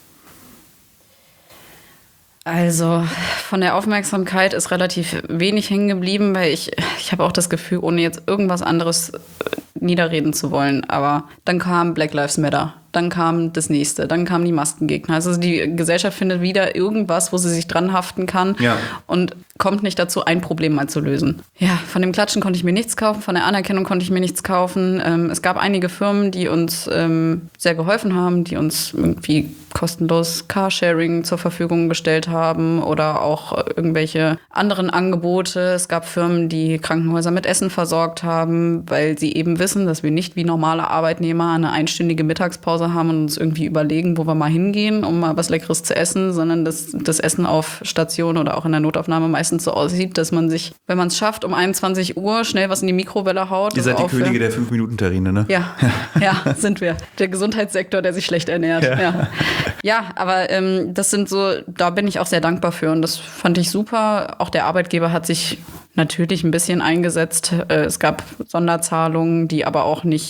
Also von der Aufmerksamkeit ist relativ wenig hängen geblieben, weil ich, ich habe auch das Gefühl, ohne jetzt irgendwas anderes niederreden zu wollen. Aber dann kam Black Lives Matter, dann kam das nächste, dann kamen die Maskengegner. Also die Gesellschaft findet wieder irgendwas, wo sie sich dran haften kann ja. und kommt nicht dazu, ein Problem mal zu lösen. Ja, von dem Klatschen konnte ich mir nichts kaufen, von der Anerkennung konnte ich mir nichts kaufen. Ähm, es gab einige Firmen, die uns ähm, sehr geholfen haben, die uns irgendwie kostenlos Carsharing zur Verfügung gestellt haben oder auch irgendwelche anderen Angebote. Es gab Firmen, die Krankenhäuser mit Essen versorgt haben, weil sie eben wissen, dass wir nicht wie normale Arbeitnehmer eine einstündige Mittagspause haben und uns irgendwie überlegen, wo wir mal hingehen, um mal was Leckeres zu essen, sondern dass das Essen auf Station oder auch in der Notaufnahme meistens so aussieht, dass man sich, wenn man es schafft, um einundzwanzig Uhr schnell was in die Mikrowelle haut. Ihr seid die Könige der fünf-Minuten-Terrine, ne? Ja, ja, sind wir. Der Gesundheitssektor, der sich schlecht ernährt. Ja, ja. ja aber ähm, das sind so, da bin ich auch sehr dankbar für und das fand ich super. Auch der Arbeitgeber hat sich natürlich ein bisschen eingesetzt. Äh, es gab Sonderzahlungen, die aber auch nicht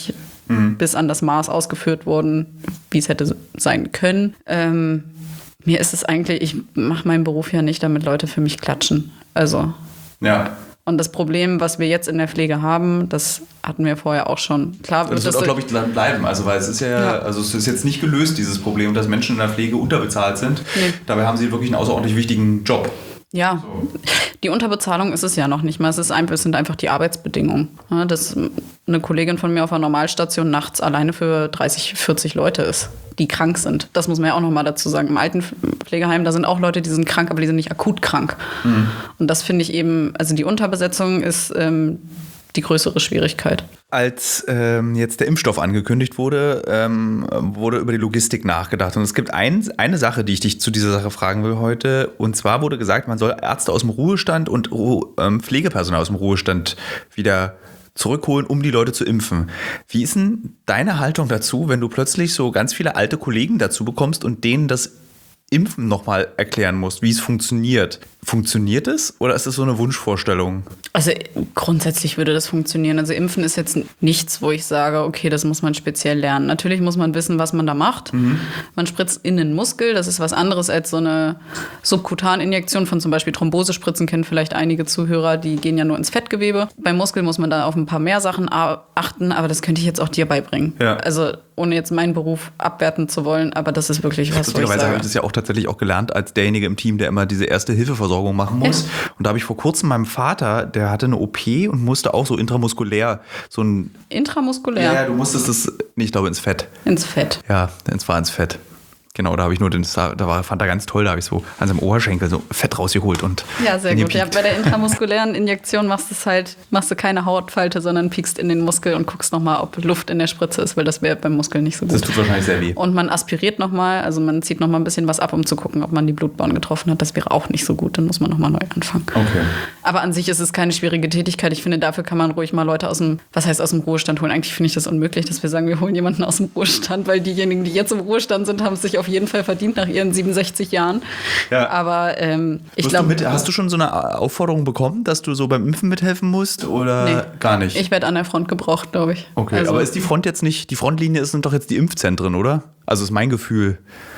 mhm. bis an das Maß ausgeführt wurden, wie es hätte sein können. Ähm, mir ist es eigentlich, ich mache meinen Beruf ja nicht, damit Leute für mich klatschen. Also. Ja. Und das Problem, was wir jetzt in der Pflege haben, das hatten wir vorher auch schon. Klar, das wird auch, glaube ich, bleiben. Also, weil es ist ja, ja, also es ist jetzt nicht gelöst, dieses Problem, dass Menschen in der Pflege unterbezahlt sind. Nee. Dabei haben sie wirklich einen außerordentlich wichtigen Job. Ja, so. Die Unterbezahlung ist es ja noch nicht mal. Es, ist einfach, es sind einfach die Arbeitsbedingungen. Ja, dass eine Kollegin von mir auf einer Normalstation nachts alleine für dreißig, vierzig Leute ist, die krank sind. Das muss man ja auch noch mal dazu sagen. Im Altenpflegeheim, da sind auch Leute, die sind krank, aber die sind nicht akut krank. Mhm. Und das finde ich eben, also die Unterbesetzung ist ähm, die größere Schwierigkeit. Als ähm, jetzt der Impfstoff angekündigt wurde, ähm, wurde über die Logistik nachgedacht. Und es gibt ein, eine Sache, die ich dich zu dieser Sache fragen will heute. Und zwar wurde gesagt, man soll Ärzte aus dem Ruhestand und ähm, Pflegepersonal aus dem Ruhestand wieder zurückholen, um die Leute zu impfen. Wie ist denn deine Haltung dazu, wenn du plötzlich so ganz viele alte Kollegen dazu bekommst und denen das Impfen nochmal erklären musst, wie es funktioniert? Funktioniert es oder ist das so eine Wunschvorstellung? Also grundsätzlich würde das funktionieren. Also Impfen ist jetzt nichts, wo ich sage, okay, das muss man speziell lernen. Natürlich muss man wissen, was man da macht. Mhm. Man spritzt in den Muskel. Das ist was anderes als so eine Subkutaninjektion von zum Beispiel Thrombosespritzen, kennen vielleicht einige Zuhörer, die gehen ja nur ins Fettgewebe. Beim Muskel muss man da auf ein paar mehr Sachen achten, aber das könnte ich jetzt auch dir beibringen. Ja. Also ohne jetzt meinen Beruf abwerten zu wollen, aber das ist wirklich was, was ich sage. habe ich das ja auch tatsächlich auch gelernt als derjenige im Team, der immer diese erste Hilfeversorgung machen muss. Ja. Und da habe ich vor kurzem meinem Vater, der hatte eine O P und musste auch so intramuskulär so ein... Intramuskulär? Ja, du musstest das, nee, ich glaube ins Fett. Ins Fett. Ja, es war ins Fett. Genau, da habe ich nur den, da war, fand er ganz toll, da habe ich so an seinem Oberschenkel so Fett rausgeholt und. Ja, sehr gut. Ja, bei der intramuskulären Injektion machst du es halt, machst du keine Hautfalte, sondern piekst in den Muskel und guckst nochmal, ob Luft in der Spritze ist, weil das wäre beim Muskel nicht so gut. Das tut wahrscheinlich sehr weh. Und man aspiriert nochmal, also man zieht nochmal ein bisschen was ab, um zu gucken, ob man die Blutbahn getroffen hat. Das wäre auch nicht so gut, dann muss man nochmal neu anfangen. Okay. Aber an sich ist es keine schwierige Tätigkeit. Ich finde, dafür kann man ruhig mal Leute aus dem, was heißt aus dem Ruhestand holen? Eigentlich finde ich das unmöglich, dass wir sagen, wir holen jemanden aus dem Ruhestand, weil diejenigen, die jetzt im Ruhestand sind, haben es sich auf jeden Fall verdient nach ihren siebenundsechzig Jahren. Ja. Aber ähm, ich glaube... Hast du schon so eine Aufforderung bekommen, dass du so beim Impfen mithelfen musst oder nee, gar nicht? Ich werde an der Front gebraucht, glaube ich. Okay, also, aber ist die Front jetzt nicht, die Frontlinie sind doch jetzt die Impfzentren, oder? Also ist mein Gefühl.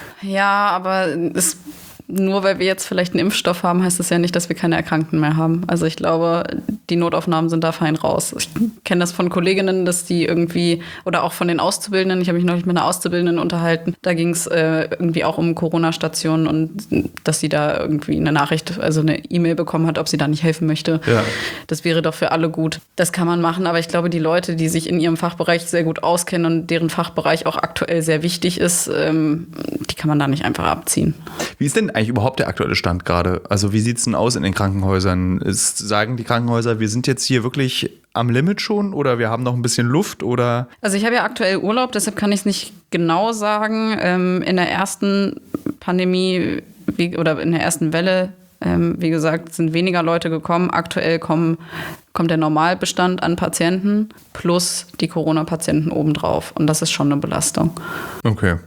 Ja, aber es... Nur weil wir jetzt vielleicht einen Impfstoff haben, heißt das ja nicht, dass wir keine Erkrankten mehr haben. Also ich glaube, die Notaufnahmen sind da fein raus. Ich kenne das von Kolleginnen, dass die irgendwie, oder auch von den Auszubildenden, ich habe mich neulich mit einer Auszubildenden unterhalten, da ging es äh, irgendwie auch um Corona-Stationen und dass sie da irgendwie eine Nachricht, also eine E-Mail bekommen hat, ob sie da nicht helfen möchte. Ja. Das wäre doch für alle gut. Das kann man machen, aber ich glaube, die Leute, die sich in ihrem Fachbereich sehr gut auskennen und deren Fachbereich auch aktuell sehr wichtig ist, ähm, die kann man da nicht einfach abziehen. Wie ist denn eigentlich überhaupt der aktuelle Stand gerade? Also wie sieht es denn aus in den Krankenhäusern? Ist, sagen die Krankenhäuser, wir sind jetzt hier wirklich am Limit schon oder wir haben noch ein bisschen Luft? Oder? Also ich habe ja aktuell Urlaub, deshalb kann ich es nicht genau sagen. Ähm, in der ersten Pandemie wie, oder in der ersten Welle, ähm, wie gesagt, sind weniger Leute gekommen. Aktuell kommen, kommt der Normalbestand an Patienten plus die Corona-Patienten obendrauf. Und das ist schon eine Belastung. Okay.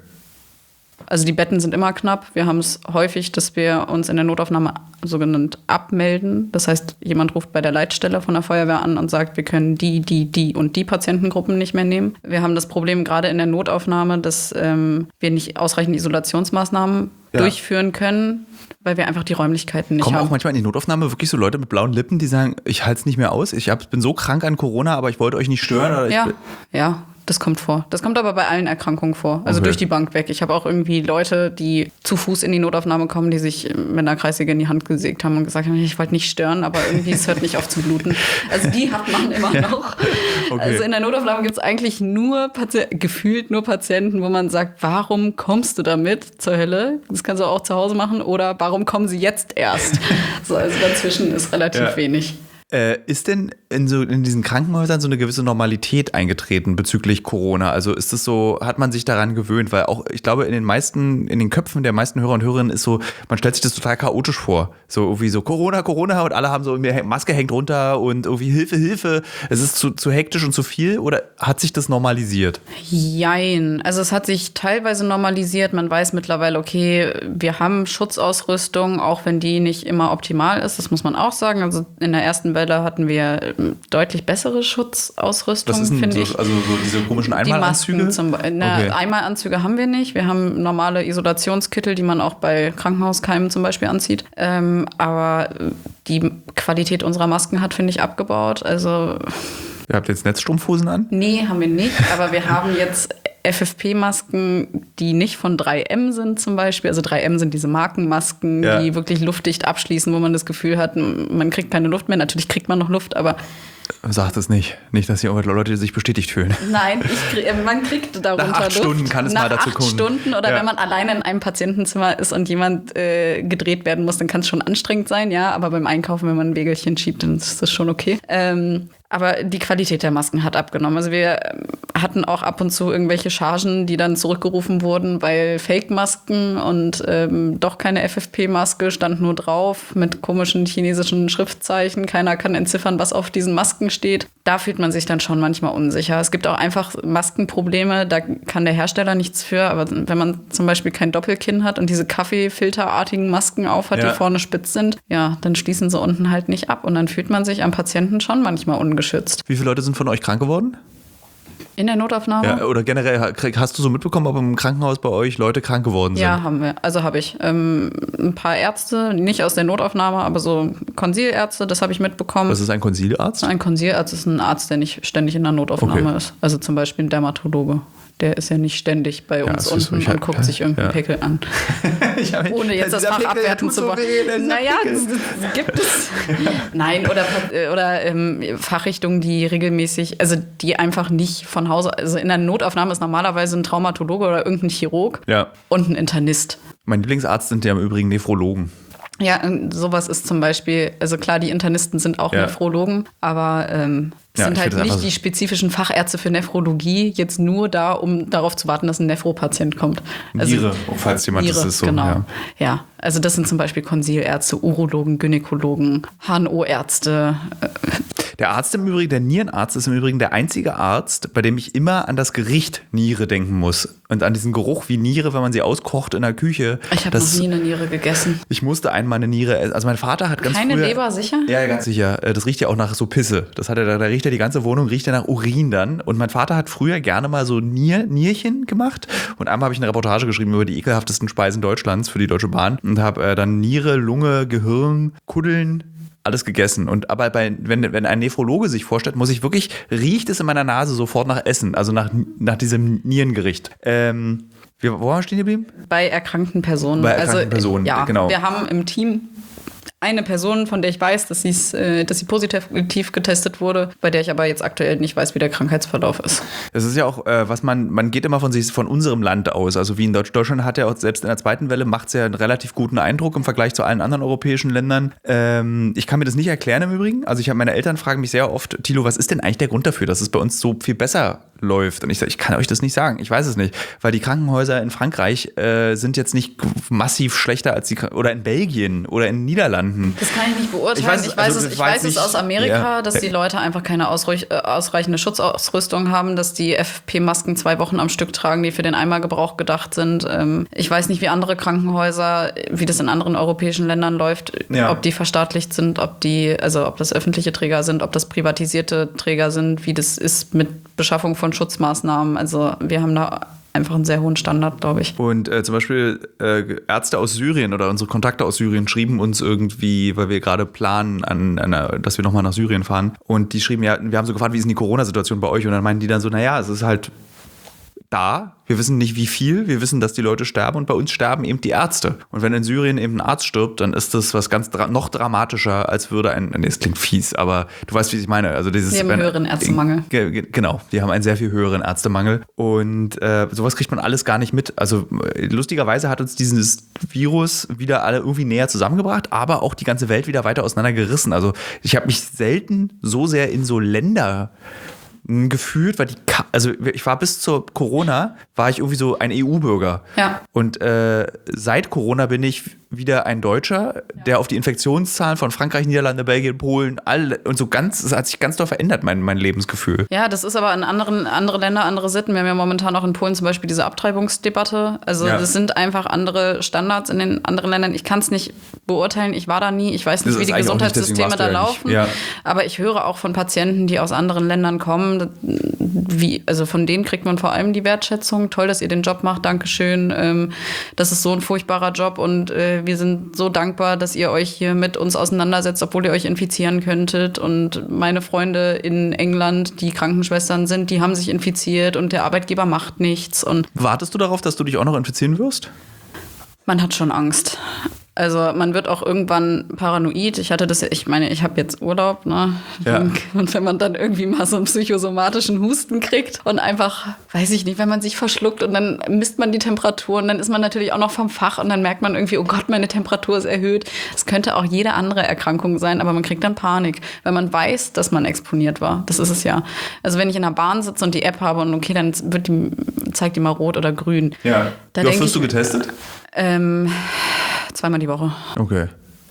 Also die Betten sind immer knapp. Wir haben es häufig, dass wir uns in der Notaufnahme sogenannt abmelden. Das heißt, jemand ruft bei der Leitstelle von der Feuerwehr an und sagt, wir können die, die, die und die Patientengruppen nicht mehr nehmen. Wir haben das Problem gerade in der Notaufnahme, dass ähm, wir nicht ausreichend Isolationsmaßnahmen ja. durchführen können, weil wir einfach die Räumlichkeiten nicht Kommen haben. Kommen auch manchmal in die Notaufnahme wirklich so Leute mit blauen Lippen, die sagen, ich halte es nicht mehr aus, ich hab, bin so krank an Corona, aber ich wollte euch nicht stören. Oder ja, ich ja. Das kommt vor. Das kommt aber bei allen Erkrankungen vor. Also okay. durch die Bank weg. Ich habe auch irgendwie Leute, die zu Fuß in die Notaufnahme kommen, die sich mit einer Kreissäge in die Hand gesägt haben und gesagt haben, ich wollte nicht stören, aber irgendwie es hört nicht auf zu bluten. Also die hat man immer noch. Okay. Also in der Notaufnahme gibt es eigentlich nur Pati- gefühlt nur Patienten, wo man sagt, warum kommst du damit zur Hölle? Das kannst du auch zu Hause machen. Oder warum kommen sie jetzt erst? So, also dazwischen ist relativ ja. wenig. Äh, ist denn in, so, in diesen Krankenhäusern so eine gewisse Normalität eingetreten bezüglich Corona? Also ist das so, hat man sich daran gewöhnt? Weil auch, ich glaube, in den meisten, in den Köpfen der meisten Hörer und Hörerinnen ist so, man stellt sich das total chaotisch vor. So irgendwie so Corona, Corona und alle haben so, Maske hängt runter und irgendwie Hilfe, Hilfe. Es ist zu, zu hektisch und zu viel oder hat sich das normalisiert? Jein. Also es hat sich teilweise normalisiert. Man weiß mittlerweile, okay, wir haben Schutzausrüstung, auch wenn die nicht immer optimal ist. Das muss man auch sagen. Also in der ersten Welle hatten wir deutlich bessere Schutzausrüstung, finde so, ich. Also so diese komischen Einmalanzüge? Die Masken zum, na, okay. Einmalanzüge haben wir nicht. Wir haben normale Isolationskittel, die man auch bei Krankenhauskeimen zum Beispiel anzieht. Ähm, aber die Qualität unserer Masken hat, finde ich, abgebaut. Also Ihr habt jetzt Netzstrumpfhosen an? Nee, haben wir nicht. Aber wir haben jetzt F F P-Masken, die nicht von drei M sind zum Beispiel. Also drei M sind diese Markenmasken, ja. die wirklich luftdicht abschließen, wo man das Gefühl hat, man kriegt keine Luft mehr. Natürlich kriegt man noch Luft, aber... Sagt es nicht. Nicht, dass hier Leute sich bestätigt fühlen. Nein, ich krieg, man kriegt darunter Luft. Nach acht Luft. Stunden kann es Nach mal dazu acht kommen. Stunden oder ja. wenn man alleine in einem Patientenzimmer ist und jemand äh, gedreht werden muss, dann kann es schon anstrengend sein, ja. Aber beim Einkaufen, wenn man ein Wägelchen schiebt, dann ist das schon okay. Ähm, aber die Qualität der Masken hat abgenommen. Also wir hatten auch ab und zu irgendwelche Chargen, die dann zurückgerufen wurden, weil Fake-Masken und ähm, doch keine F F P-Maske stand nur drauf mit komischen chinesischen Schriftzeichen. Keiner kann entziffern, was auf diesen Masken steht. Da fühlt man sich dann schon manchmal unsicher. Es gibt auch einfach Maskenprobleme, da kann der Hersteller nichts für. Aber wenn man zum Beispiel kein Doppelkinn hat und diese Kaffeefilterartigen Masken aufhat, ja. die vorne spitz sind, ja, dann schließen sie unten halt nicht ab. Und dann fühlt man sich am Patienten schon manchmal ungeschützt. Wie viele Leute sind von euch krank geworden? In der Notaufnahme? Ja, oder generell, hast du so mitbekommen, ob im Krankenhaus bei euch Leute krank geworden sind? Ja, haben wir. Also habe ich. Ähm, ein paar Ärzte, nicht aus der Notaufnahme, aber so Konsilärzte, das habe ich mitbekommen. Was ist ein Konsilarzt? Ein Konsilarzt ist ein Arzt, der nicht ständig in der Notaufnahme okay. ist. Also zum Beispiel ein Dermatologe. Der ist ja nicht ständig bei uns ja, unten so, und hab, guckt sich irgendeinen ja. Pickel an. hab, Ohne jetzt das Fach Pickel, abwerten zu wollen. So naja, das, das gibt es. Nein, oder, oder ähm, Fachrichtungen, die regelmäßig, also die einfach nicht von Hause, also in der Notaufnahme ist normalerweise ein Traumatologe oder irgendein Chirurg ja. und ein Internist. Mein Lieblingsarzt sind ja im Übrigen Nephrologen. Ja, sowas ist zum Beispiel, also klar, die Internisten sind auch ja. Nephrologen, aber ähm, es ja, sind halt nicht die spezifischen Fachärzte für Nephrologie jetzt nur da, um darauf zu warten, dass ein Nephro-Patient kommt. Also, Niere, falls jemand Niere, das ist so. Genau. Ja. ja, also das sind zum Beispiel Konsilärzte, Urologen, Gynäkologen, H N O-Ärzte. Der Arzt im Übrigen, der Nierenarzt ist im Übrigen der einzige Arzt, bei dem ich immer an das Gericht Niere denken muss. Und an diesen Geruch wie Niere, wenn man sie auskocht in der Küche. Ich habe noch nie eine Niere gegessen. Ich musste einmal eine Niere, also mein Vater hat ganz Keine früher... Leber, sicher? Ja, ganz sicher. Das riecht ja auch nach so Pisse. Das hat er, da riecht ja die ganze Wohnung, riecht ja nach Urin dann. Und mein Vater hat früher gerne mal so Nier, Nierchen gemacht. Und einmal habe ich eine Reportage geschrieben über die ekelhaftesten Speisen Deutschlands für die Deutsche Bahn. Und habe äh, dann Niere, Lunge, Gehirn, Kuddeln... alles gegessen. Und aber bei, wenn, wenn ein Nephrologe sich vorstellt, muss ich wirklich, riecht es in meiner Nase sofort nach Essen, also nach, nach diesem Nierengericht. Ähm, wir, wo haben wir stehen geblieben? Bei erkrankten Personen. Bei erkrankten also, Personen, ja, genau. Wir haben im Team eine Person, von der ich weiß, dass, äh, dass sie positiv getestet wurde, bei der ich aber jetzt aktuell nicht weiß, wie der Krankheitsverlauf ist. Das ist ja auch, äh, was man, man geht immer von sich, von unserem Land aus. Also wie in Deutsch, Deutschland hat ja auch selbst in der zweiten Welle, macht es ja einen relativ guten Eindruck im Vergleich zu allen anderen europäischen Ländern. Ähm, ich kann mir das nicht erklären im Übrigen. Also ich habe meine Eltern fragen mich sehr oft, Thilo, was ist denn eigentlich der Grund dafür, dass es bei uns so viel besser läuft? Und ich sage, ich kann euch das nicht sagen. Ich weiß es nicht. Weil die Krankenhäuser in Frankreich äh, sind jetzt nicht massiv schlechter als die, oder in Belgien oder in den Niederlanden. Das kann ich nicht beurteilen. Ich weiß, ich weiß, also, es, ich weiß es aus Amerika, ja. dass die Leute einfach keine ausreichende Schutzausrüstung haben, dass die F F P-Masken zwei Wochen am Stück tragen, die für den Einmalgebrauch gedacht sind. Ich weiß nicht, wie andere Krankenhäuser, wie das in anderen europäischen Ländern läuft, ja. ob die verstaatlicht sind, ob die, also ob das öffentliche Träger sind, ob das privatisierte Träger sind, wie das ist mit Beschaffung von Schutzmaßnahmen. Also wir haben da einfach einen sehr hohen Standard, glaube ich. Und äh, zum Beispiel äh, Ärzte aus Syrien oder unsere Kontakte aus Syrien schrieben uns irgendwie, weil wir gerade planen, an, an einer, dass wir nochmal nach Syrien fahren. Und die schrieben, ja, wir haben so gefragt, wie ist denn die Corona-Situation bei euch? Und dann meinten die dann so, naja, es ist halt da. Wir wissen nicht, wie viel. Wir wissen, dass die Leute sterben und bei uns sterben eben die Ärzte. Und wenn in Syrien eben ein Arzt stirbt, dann ist das was ganz dra- noch dramatischer, als würde ein, nee, es klingt fies, aber du weißt, wie ich meine. Also dieses, wir haben einen wenn, höheren Ärztemangel. G- g- genau, die haben einen sehr viel höheren Ärztemangel und äh, sowas kriegt man alles gar nicht mit. Also lustigerweise hat uns dieses Virus wieder alle irgendwie näher zusammengebracht, aber auch die ganze Welt wieder weiter auseinandergerissen. Also ich habe mich selten so sehr in so Länder gefühlt, weil die, also ich war bis zur Corona, war ich irgendwie so ein E U-Bürger. Ja. Und äh, seit Corona bin ich wieder ein Deutscher, der auf die Infektionszahlen von Frankreich, Niederlande, Belgien, Polen, all und so ganz, das hat sich ganz doll verändert, mein, mein Lebensgefühl. Ja, das ist aber in anderen andere Länder, andere Sitten. Wir haben ja momentan auch in Polen zum Beispiel diese Abtreibungsdebatte. Also ja. das sind einfach andere Standards in den anderen Ländern. Ich kann es nicht beurteilen, ich war da nie, ich weiß nicht, das wie die Gesundheitssysteme da laufen. Ja. Aber ich höre auch von Patienten, die aus anderen Ländern kommen, wie, also von denen kriegt man vor allem die Wertschätzung. Toll, dass ihr den Job macht, Dankeschön. Ähm, das ist so ein furchtbarer Job und äh, wir sind so dankbar, dass ihr euch hier mit uns auseinandersetzt, obwohl ihr euch infizieren könntet. Und meine Freunde in England, die Krankenschwestern sind, die haben sich infiziert und der Arbeitgeber macht nichts. Und wartest du darauf, dass du dich auch noch infizieren wirst? Man hat schon Angst. Also man wird auch irgendwann paranoid. Ich hatte das ja, ich meine, ich habe jetzt Urlaub, ne? Ja. Und wenn man dann irgendwie mal so einen psychosomatischen Husten kriegt und einfach, weiß ich nicht, wenn man sich verschluckt und dann misst man die Temperatur und dann ist man natürlich auch noch vom Fach und dann merkt man irgendwie, oh Gott, meine Temperatur ist erhöht. Es könnte auch jede andere Erkrankung sein, aber man kriegt dann Panik, weil man weiß, dass man exponiert war. Das ist es ja. Also wenn ich in der Bahn sitze und die App habe und okay, dann wird die, zeigt die mal rot oder grün. Ja. Wie oft wirst du getestet? Ähm, zweimal die Woche. Okay.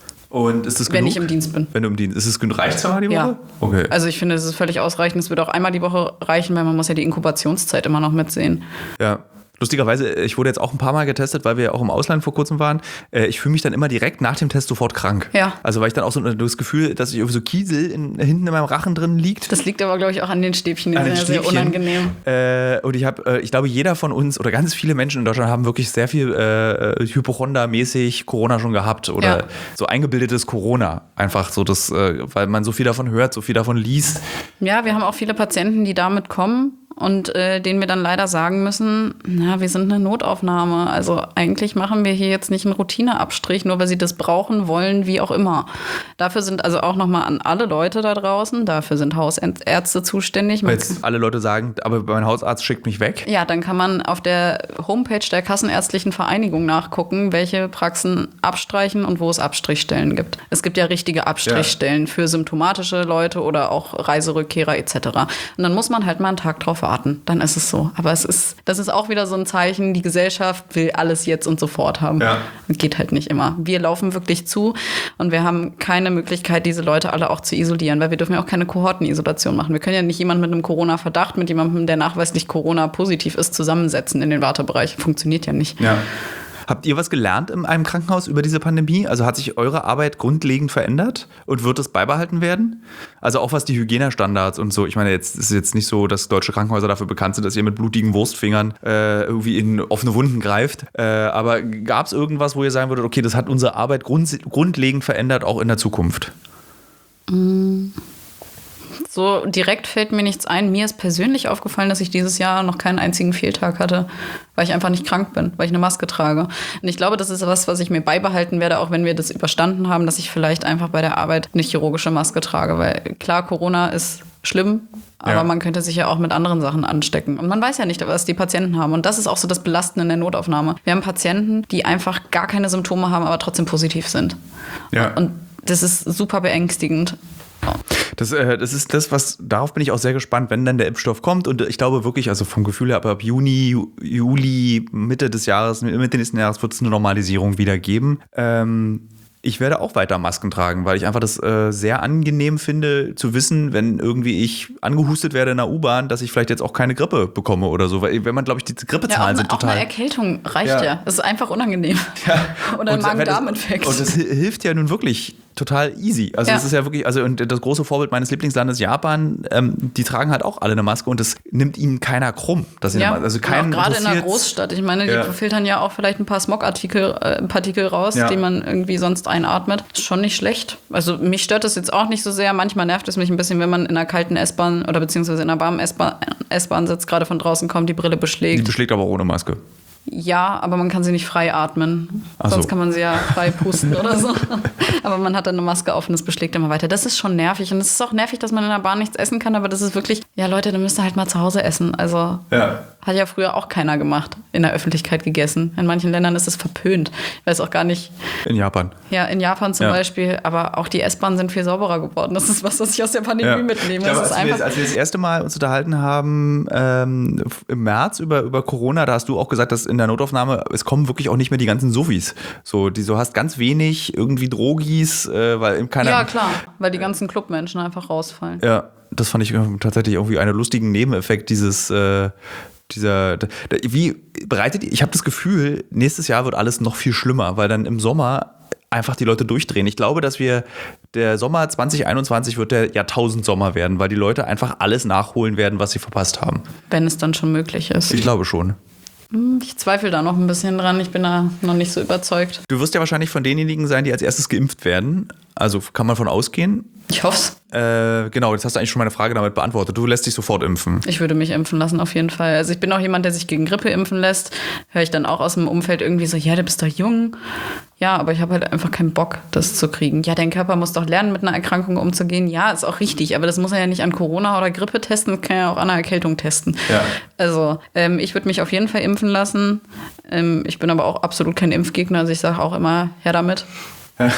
Und ist das genug? Wenn ich im Dienst bin. Wenn du im Dienst bist. Ist es genug? Reicht zweimal die Woche? Ja. Okay. Also ich finde, es ist völlig ausreichend. Es wird auch einmal die Woche reichen, weil man muss ja die Inkubationszeit immer noch mitsehen. Ja. Lustigerweise, ich wurde jetzt auch ein paar Mal getestet, weil wir ja auch im Ausland vor kurzem waren. Ich fühle mich dann immer direkt nach dem Test sofort krank. Ja. Also weil ich dann auch so das Gefühl, dass ich irgendwie so Kiesel in, hinten in meinem Rachen drin liegt. Das liegt aber, glaube ich, auch an den Stäbchen. Die sind ja sehr unangenehm. Äh, und ich habe, ich glaube, jeder von uns oder ganz viele Menschen in Deutschland haben wirklich sehr viel äh, Hypochonder-mäßig Corona schon gehabt oder ja. so eingebildetes Corona. Einfach so, das, äh, weil man so viel davon hört, so viel davon liest. Ja, wir haben auch viele Patienten, die damit kommen. Und äh, denen wir dann leider sagen müssen, na, wir sind eine Notaufnahme. Also eigentlich machen wir hier jetzt nicht einen Routineabstrich, nur weil sie das brauchen wollen, wie auch immer. Dafür sind also auch nochmal an alle Leute da draußen, dafür sind Hausärzte zuständig. Weil jetzt alle Leute sagen, aber mein Hausarzt schickt mich weg. Ja, dann kann man auf der Homepage der Kassenärztlichen Vereinigung nachgucken, welche Praxen abstreichen und wo es Abstrichstellen gibt. Es gibt ja richtige Abstrichstellen ja. für symptomatische Leute oder auch Reiserückkehrer et cetera. Und dann muss man halt mal einen Tag drauf warten. Dann ist es so. Aber es ist, das ist auch wieder so ein Zeichen, die Gesellschaft will alles jetzt und sofort haben. Ja. Geht halt nicht immer. Wir laufen wirklich zu und wir haben keine Möglichkeit, diese Leute alle auch zu isolieren, weil wir dürfen ja auch keine Kohortenisolation machen. Wir können ja nicht jemanden mit einem Corona-Verdacht mit jemandem, der nachweislich Corona-positiv ist, zusammensetzen in den Wartebereich. Funktioniert ja nicht. Ja. Habt ihr was gelernt in einem Krankenhaus über diese Pandemie? Also hat sich eure Arbeit grundlegend verändert und wird es beibehalten werden? Also auch was die Hygienestandards und so. Ich meine, jetzt ist es jetzt nicht so, dass deutsche Krankenhäuser dafür bekannt sind, dass ihr mit blutigen Wurstfingern äh, irgendwie in offene Wunden greift. Äh, aber gab es irgendwas, wo ihr sagen würdet, okay, das hat unsere Arbeit grund- grundlegend verändert, auch in der Zukunft? Mm. So direkt fällt mir nichts ein. Mir ist persönlich aufgefallen, dass ich dieses Jahr noch keinen einzigen Fehltag hatte, weil ich einfach nicht krank bin, weil ich eine Maske trage. Und ich glaube, das ist was, was ich mir beibehalten werde, auch wenn wir das überstanden haben, dass ich vielleicht einfach bei der Arbeit eine chirurgische Maske trage. Weil klar, Corona ist schlimm, aber ja. man könnte sich ja auch mit anderen Sachen anstecken. Und man weiß ja nicht, was die Patienten haben. Und das ist auch so das Belastende in der Notaufnahme. Wir haben Patienten, die einfach gar keine Symptome haben, aber trotzdem positiv sind. Ja. Und das ist super beängstigend. Das, äh, das ist das, was, darauf bin ich auch sehr gespannt, wenn dann der Impfstoff kommt. Und ich glaube wirklich, also vom Gefühl her, ab, ab Juni, Juli, Mitte des Jahres, Mitte nächsten Jahres wird es eine Normalisierung wieder geben. Ähm, ich werde auch weiter Masken tragen, weil ich einfach das äh, sehr angenehm finde, zu wissen, wenn irgendwie ich angehustet werde in der U-Bahn, dass ich vielleicht jetzt auch keine Grippe bekomme oder so. Weil wenn man, glaube ich, die Grippezahlen ja, sind total... Auch eine Erkältung reicht ja. ja. Das ist einfach unangenehm. Ja. Oder ein Magen-Darm-Infekt. Und das hilft ja nun wirklich total easy. Also es ja. ist ja wirklich, also und das große Vorbild meines Lieblingslandes Japan, ähm, die tragen halt auch alle eine Maske und das nimmt ihnen keiner krumm. Dass ja, eine, also keinen gerade in einer Großstadt. Ich meine, die ja. filtern ja auch vielleicht ein paar Smog-Partikel äh, Partikel raus, ja. die man irgendwie sonst einatmet. Ist schon nicht schlecht. Also mich stört das jetzt auch nicht so sehr. Manchmal nervt es mich ein bisschen, wenn man in einer kalten S-Bahn oder beziehungsweise in einer warmen S-Bahn, S-Bahn sitzt, gerade von draußen kommt, die Brille beschlägt. Die beschlägt aber auch ohne Maske. Ja, aber man kann sie nicht frei atmen. Ach Sonst so. kann man sie ja frei pusten oder so. Aber man hat dann eine Maske auf und es beschlägt immer weiter. Das ist schon nervig. Und es ist auch nervig, dass man in der Bahn nichts essen kann. Aber das ist wirklich, ja Leute, dann müsst ihr halt mal zu Hause essen. Also ja. hat ja früher auch keiner gemacht, in der Öffentlichkeit gegessen. In manchen Ländern ist es verpönt. Ich weiß auch gar nicht. In Japan. Ja, in Japan zum ja. Beispiel. Aber auch die S-Bahnen sind viel sauberer geworden. Das ist was, was ich aus der Pandemie ja. mitnehme. Glaube, das ist als, einfach wir, als wir das erste Mal uns unterhalten haben ähm, im März über, über Corona, da hast du auch gesagt, dass in in der Notaufnahme, es kommen wirklich auch nicht mehr die ganzen Suffis. So, die, so hast ganz wenig irgendwie Drogis, äh, weil keiner. Ja, klar, weil die ganzen Clubmenschen einfach rausfallen. Ja, das fand ich tatsächlich irgendwie einen lustigen Nebeneffekt dieses. Äh, Dieser, wie bereitet ihr, ich habe das Gefühl, nächstes Jahr wird alles noch viel schlimmer, weil dann im Sommer einfach die Leute durchdrehen. Ich glaube, dass wir, der Sommer zwanzig einundzwanzig wird der Jahrtausendsommer werden, weil die Leute einfach alles nachholen werden, was sie verpasst haben. Wenn es dann schon möglich ist. Ich glaube schon. Ich zweifle da noch ein bisschen dran, ich bin da noch nicht so überzeugt. Du wirst ja wahrscheinlich von denjenigen sein, die als erstes geimpft werden. Also kann man von ausgehen. Ich hoff's. Äh, genau, jetzt hast du eigentlich schon meine Frage damit beantwortet. Du lässt dich sofort impfen. Ich würde mich impfen lassen, auf jeden Fall. Also ich bin auch jemand, der sich gegen Grippe impfen lässt. Höre ich dann auch aus dem Umfeld irgendwie so, ja, du bist doch jung. Ja, aber ich habe halt einfach keinen Bock, das zu kriegen. Ja, dein Körper muss doch lernen, mit einer Erkrankung umzugehen. Ja, ist auch richtig, aber das muss er ja nicht an Corona oder Grippe testen, das kann er auch an einer Erkältung testen. Ja. Also ähm, ich würde mich auf jeden Fall impfen lassen. Ähm, ich bin aber auch absolut kein Impfgegner, also ich sage auch immer, her damit. Aber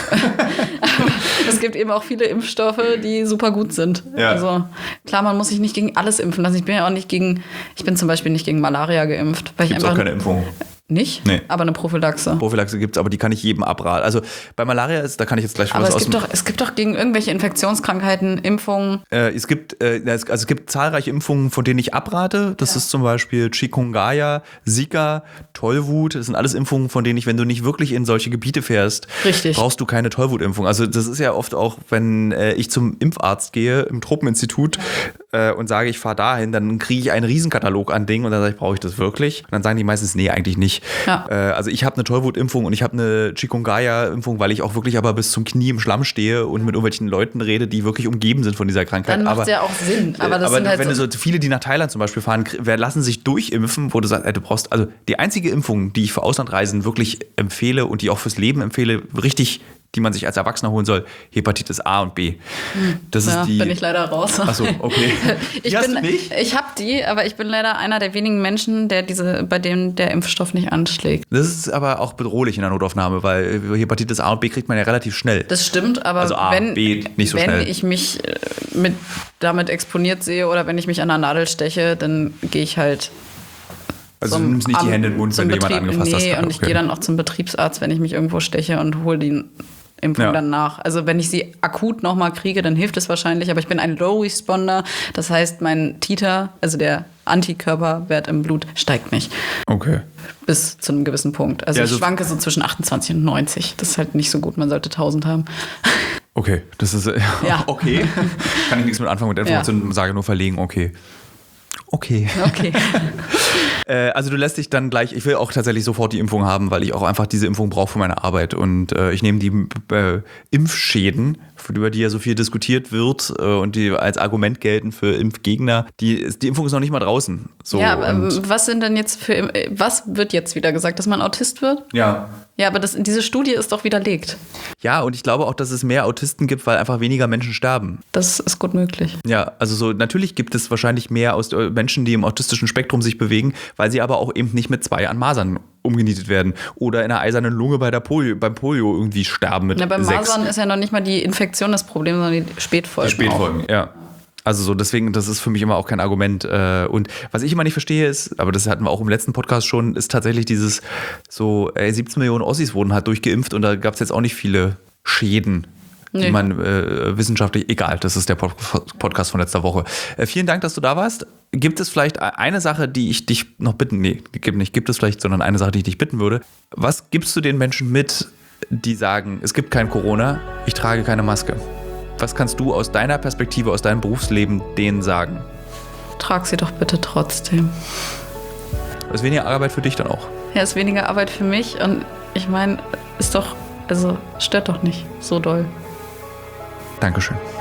es gibt eben auch viele Impfstoffe, die super gut sind. Ja. Also klar, man muss sich nicht gegen alles impfen lassen. Ich bin ja auch nicht gegen, ich bin zum Beispiel nicht gegen Malaria geimpft. Weil Gibt's ich einfach, auch keine Impfung? Nicht? Nee. Aber eine Prophylaxe. Prophylaxe gibt es, aber die kann ich jedem abraten. Also bei Malaria ist, da kann ich jetzt gleich aber was es aus gibt doch, es gibt doch gegen irgendwelche Infektionskrankheiten Impfungen. Äh, es gibt äh, also es gibt zahlreiche Impfungen, von denen ich abrate. Das ja. ist zum Beispiel Chikungunya, Zika, Tollwut. Das sind alles Impfungen, von denen ich, wenn du nicht wirklich in solche Gebiete fährst, Richtig. brauchst du keine Tollwutimpfung. Also das ist ja oft auch, wenn äh, ich zum Impfarzt gehe im Tropeninstitut äh, und sage, ich fahre dahin, dann kriege ich einen Riesenkatalog an Dingen und dann sage ich, brauche ich das wirklich? Und dann sagen die meistens, nee, eigentlich nicht. Ja. Äh, also ich habe eine Tollwutimpfung und ich habe eine Chikungunya-Impfung, weil ich auch wirklich aber bis zum Knie im Schlamm stehe und mit irgendwelchen Leuten rede, die wirklich umgeben sind von dieser Krankheit. Dann macht es ja auch Sinn. Aber, das aber sind halt wenn so du so viele, die nach Thailand zum Beispiel fahren, lassen sich durchimpfen, wo du sagst, ey, du brauchst, also die einzige Impfung, die ich für Auslandreisen wirklich empfehle und die auch fürs Leben empfehle, richtig, die man sich als Erwachsener holen soll, Hepatitis A und B. Das ja, ist die. Bin ich leider raus. Achso, okay. ich bin, nicht? Ich habe die, aber ich bin leider einer der wenigen Menschen, der diese, bei dem der Impfstoff nicht anschlägt. Das ist aber auch bedrohlich in der Notaufnahme, weil Hepatitis A und B kriegt man ja relativ schnell. Das stimmt, aber also A, wenn, B nicht so wenn schnell. ich mich mit, damit exponiert sehe oder wenn ich mich an der Nadel steche, dann gehe ich halt. Also du nimmst nicht die Hände in den Mund, wenn du jemanden angefasst hast. Nee, und ich okay. gehe dann auch zum Betriebsarzt, wenn ich mich irgendwo steche und hole die Impfung ja. dann nach. Also wenn ich sie akut nochmal kriege, dann hilft es wahrscheinlich, aber ich bin ein Low-Responder. Das heißt, mein Titer, also der Antikörperwert im Blut, steigt nicht. Okay. Bis zu einem gewissen Punkt. Also, ja, also ich schwanke so zwischen achtundzwanzig und neunzig. Das ist halt nicht so gut, man sollte tausend haben. Okay, das ist ja. okay. Kann ich nichts mit anfangen mit Informationen, ja. sage nur verlegen, okay. Okay. Okay. äh, also du lässt dich dann gleich, ich will auch tatsächlich sofort die Impfung haben, weil ich auch einfach diese Impfung brauche für meine Arbeit. Und äh, ich nehme die äh, Impfschäden, über die ja so viel diskutiert wird äh, und die als Argument gelten für Impfgegner. Die, die Impfung ist noch nicht mal draußen. So, ja, aber was sind denn jetzt für, was wird jetzt wieder gesagt, dass man Autist wird? Ja. Ja, aber das, diese Studie ist doch widerlegt. Ja, und ich glaube auch, dass es mehr Autisten gibt, weil einfach weniger Menschen sterben. Das ist gut möglich. Ja, also so natürlich gibt es wahrscheinlich mehr aus, äh, Menschen, die im autistischen Spektrum sich bewegen, weil sie aber auch eben nicht mit zwei an Masern umgenietet werden oder in einer eisernen Lunge bei der Polio, beim Polio irgendwie sterben mit ja, beim sechs. Masern ist ja noch nicht mal die Infektion das Problem, sondern die Spätfolgen. Die Spätfolgen, auch. ja. Also so, deswegen, das ist für mich immer auch kein Argument. Und was ich immer nicht verstehe ist, aber das hatten wir auch im letzten Podcast schon, ist tatsächlich dieses so, ey, siebzehn Millionen Ossis wurden halt durchgeimpft und da gab es jetzt auch nicht viele Schäden. Nee. Die man äh, wissenschaftlich, egal, das ist der Podcast von letzter Woche. Äh, vielen Dank, dass du da warst. Gibt es vielleicht eine Sache, die ich dich noch bitten, nee, gibt nicht, gibt es vielleicht, sondern eine Sache, die ich dich bitten würde. Was gibst du den Menschen mit, die sagen, es gibt kein Corona, ich trage keine Maske? Was kannst du aus deiner Perspektive, aus deinem Berufsleben denen sagen? Trag sie doch bitte trotzdem. Das ist weniger Arbeit für dich dann auch. Ja, ist weniger Arbeit für mich und ich meine, ist doch, also stört doch nicht so doll. Dankeschön.